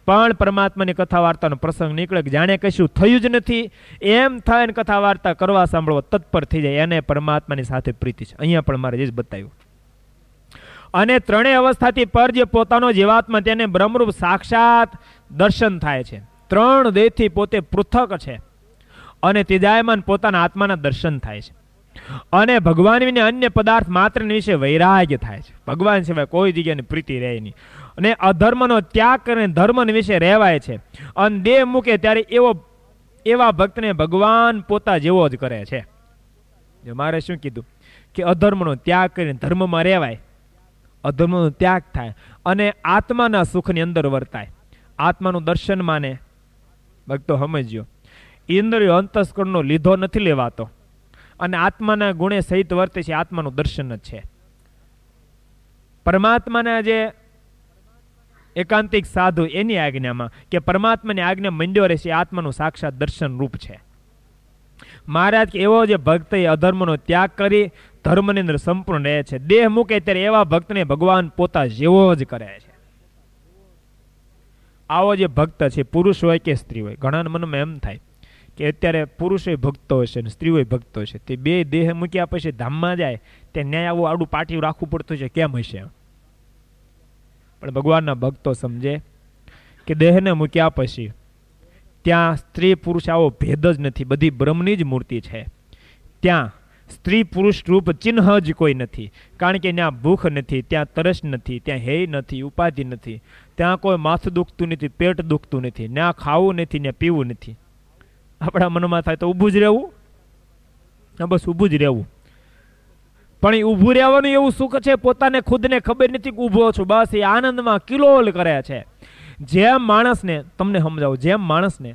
પણ પરમાત્માની કથા વાર્તાનો પ્રસંગ નીકળે કે જાણે કશું થયું જ નથી એમ થાય કથા વાર્તા કરવા સાંભળવા તત્પર થઈ જાય, એને પરમાત્માની સાથે પ્રીતિ છે. અહીંયા પણ મારે જ બતાવ્યું. અને ત્રણેય અવસ્થાથી પર જે પોતાનો જીવાત્મા તેને બ્રહ્મરૂપ સાક્ષાત દર્શન થાય છે. ત્રણ દેહથી પોતે પૃથક છે અને ત્રિજાયમાન પોતાના આત્માના દર્શન થાય છે. અને ભગવાન વિને અન્ય પદાર્થ માત્ર વિશે વૈરાગ્ય થાય છે. ભગવાન સિવાય કોઈ જગ્યાની પ્રીતિ રહે નહીં. અને અધર્મનો ત્યાગ કરીને ધર્મ વિશે રહેવાય છે. અને દેહ મૂકે ત્યારે એવો એવા ભક્તને ભગવાન પોતા જેવો જ કરે છે. મારે શું કીધું કે અધર્મનો ત્યાગ કરીને ધર્મમાં રહેવાય, અધર્મનો ત્યાગ થાય અને આત્માના સુખની અંદર વર્તાય. આત્માનું દર્શન માને ભક્તો સમજ્યો, ઇન્દ્રિયો અંતસ્કરણનો લીધો નથી લેવાતો અને આત્માના ગુણે સહિત વર્તે છે. આત્માનું દર્શન જ છે. પરમાત્માના જે એકાંતિક સાધુ એની આજ્ઞામાં કે પરમાત્માની આજ્ઞા મંડ્યો રહેશે, આત્માનું સાક્ષાત દર્શન રૂપ છે. મહારાજ કે એવો જે ભક્ત એ અધર્મનો ત્યાગ કરી ધર્મની અંદર સંપૂર્ણ રહે છે. દેહ મૂકે ત્યારે એવા ભક્તને ભગવાન પોતા જેવો જ કરે છે. આવો જે ભક્ત છે, પુરુષ હોય કે સ્ત્રી હોય, ઘણા મનમાં એમ થાય કે અત્યારે પુરુષો ભક્તો હશે ને સ્ત્રીઓ ભક્તો હશે, તે બે દેહ મૂક્યા પછી ધામમાં જાય તે ન્યાય આવું આડું પાટિયું રાખવું પડતું છે, કેમ હશે? પણ ભગવાનના ભક્તો સમજે કે દેહને મૂક્યા પછી ત્યાં સ્ત્રી પુરુષ આવો ભેદ જ નથી, બધી બ્રહ્મની જ મૂર્તિ છે. ત્યાં સ્ત્રી પુરુષ રૂપ ચિહ્ન જ કોઈ નથી, કારણ કે ત્યાં ભૂખ નથી, ત્યાં તરસ નથી, ત્યાં હેય નથી, ઉપાધિ નથી, ત્યાં કોઈ માથું દુખતું નથી, પેટ દુખતું નથી, ત્યાં ખાવું નથી, ત્યાં પીવું નથી. આપણા મનમાં થાય તો ઊભું જ રહેવું, બસ ઊભું જ રહેવું. પણ એ ઊભું રહેવાનું એવું સુખ છે, પોતાને ખુદને ખબર નથી કે ઊભો છું, બસ એ આનંદમાં કિલોલ કરે છે. જેમ માણસને, તમને સમજાવું, જેમ માણસને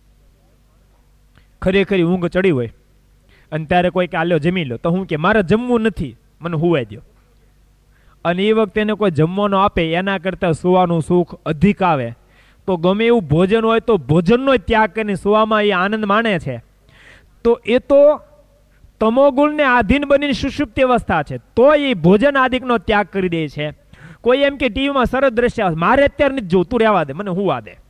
ખરેખર ઊંઘ ચડી હોય અને ત્યારે કોઈ કે આલ્યો જમી લો, તો હું કે મારે જમવું નથી, મને હુવાઈ દો. અને એ વખતે એને કોઈ જમવાનો આપે એના કરતાં સુવાનું સુખ અધિક આવે, તો ગમે એવું ભોજન હોય તો ભોજનનો ત્યાગ કરીને સુવામાં એ આનંદ માણે છે. તો એ તો તમોગુણને આધીન બનીને સુષુપ્તિ અવસ્થા છે, તો એ ભોજન આદિકનો ત્યાગ કરી દે છે. કોઈ એમ કે ટીવીમાં સરસ દ્રશ્ય, મારે અત્યારે નથી જોતું, રહેવા દે, મને હુવા દે.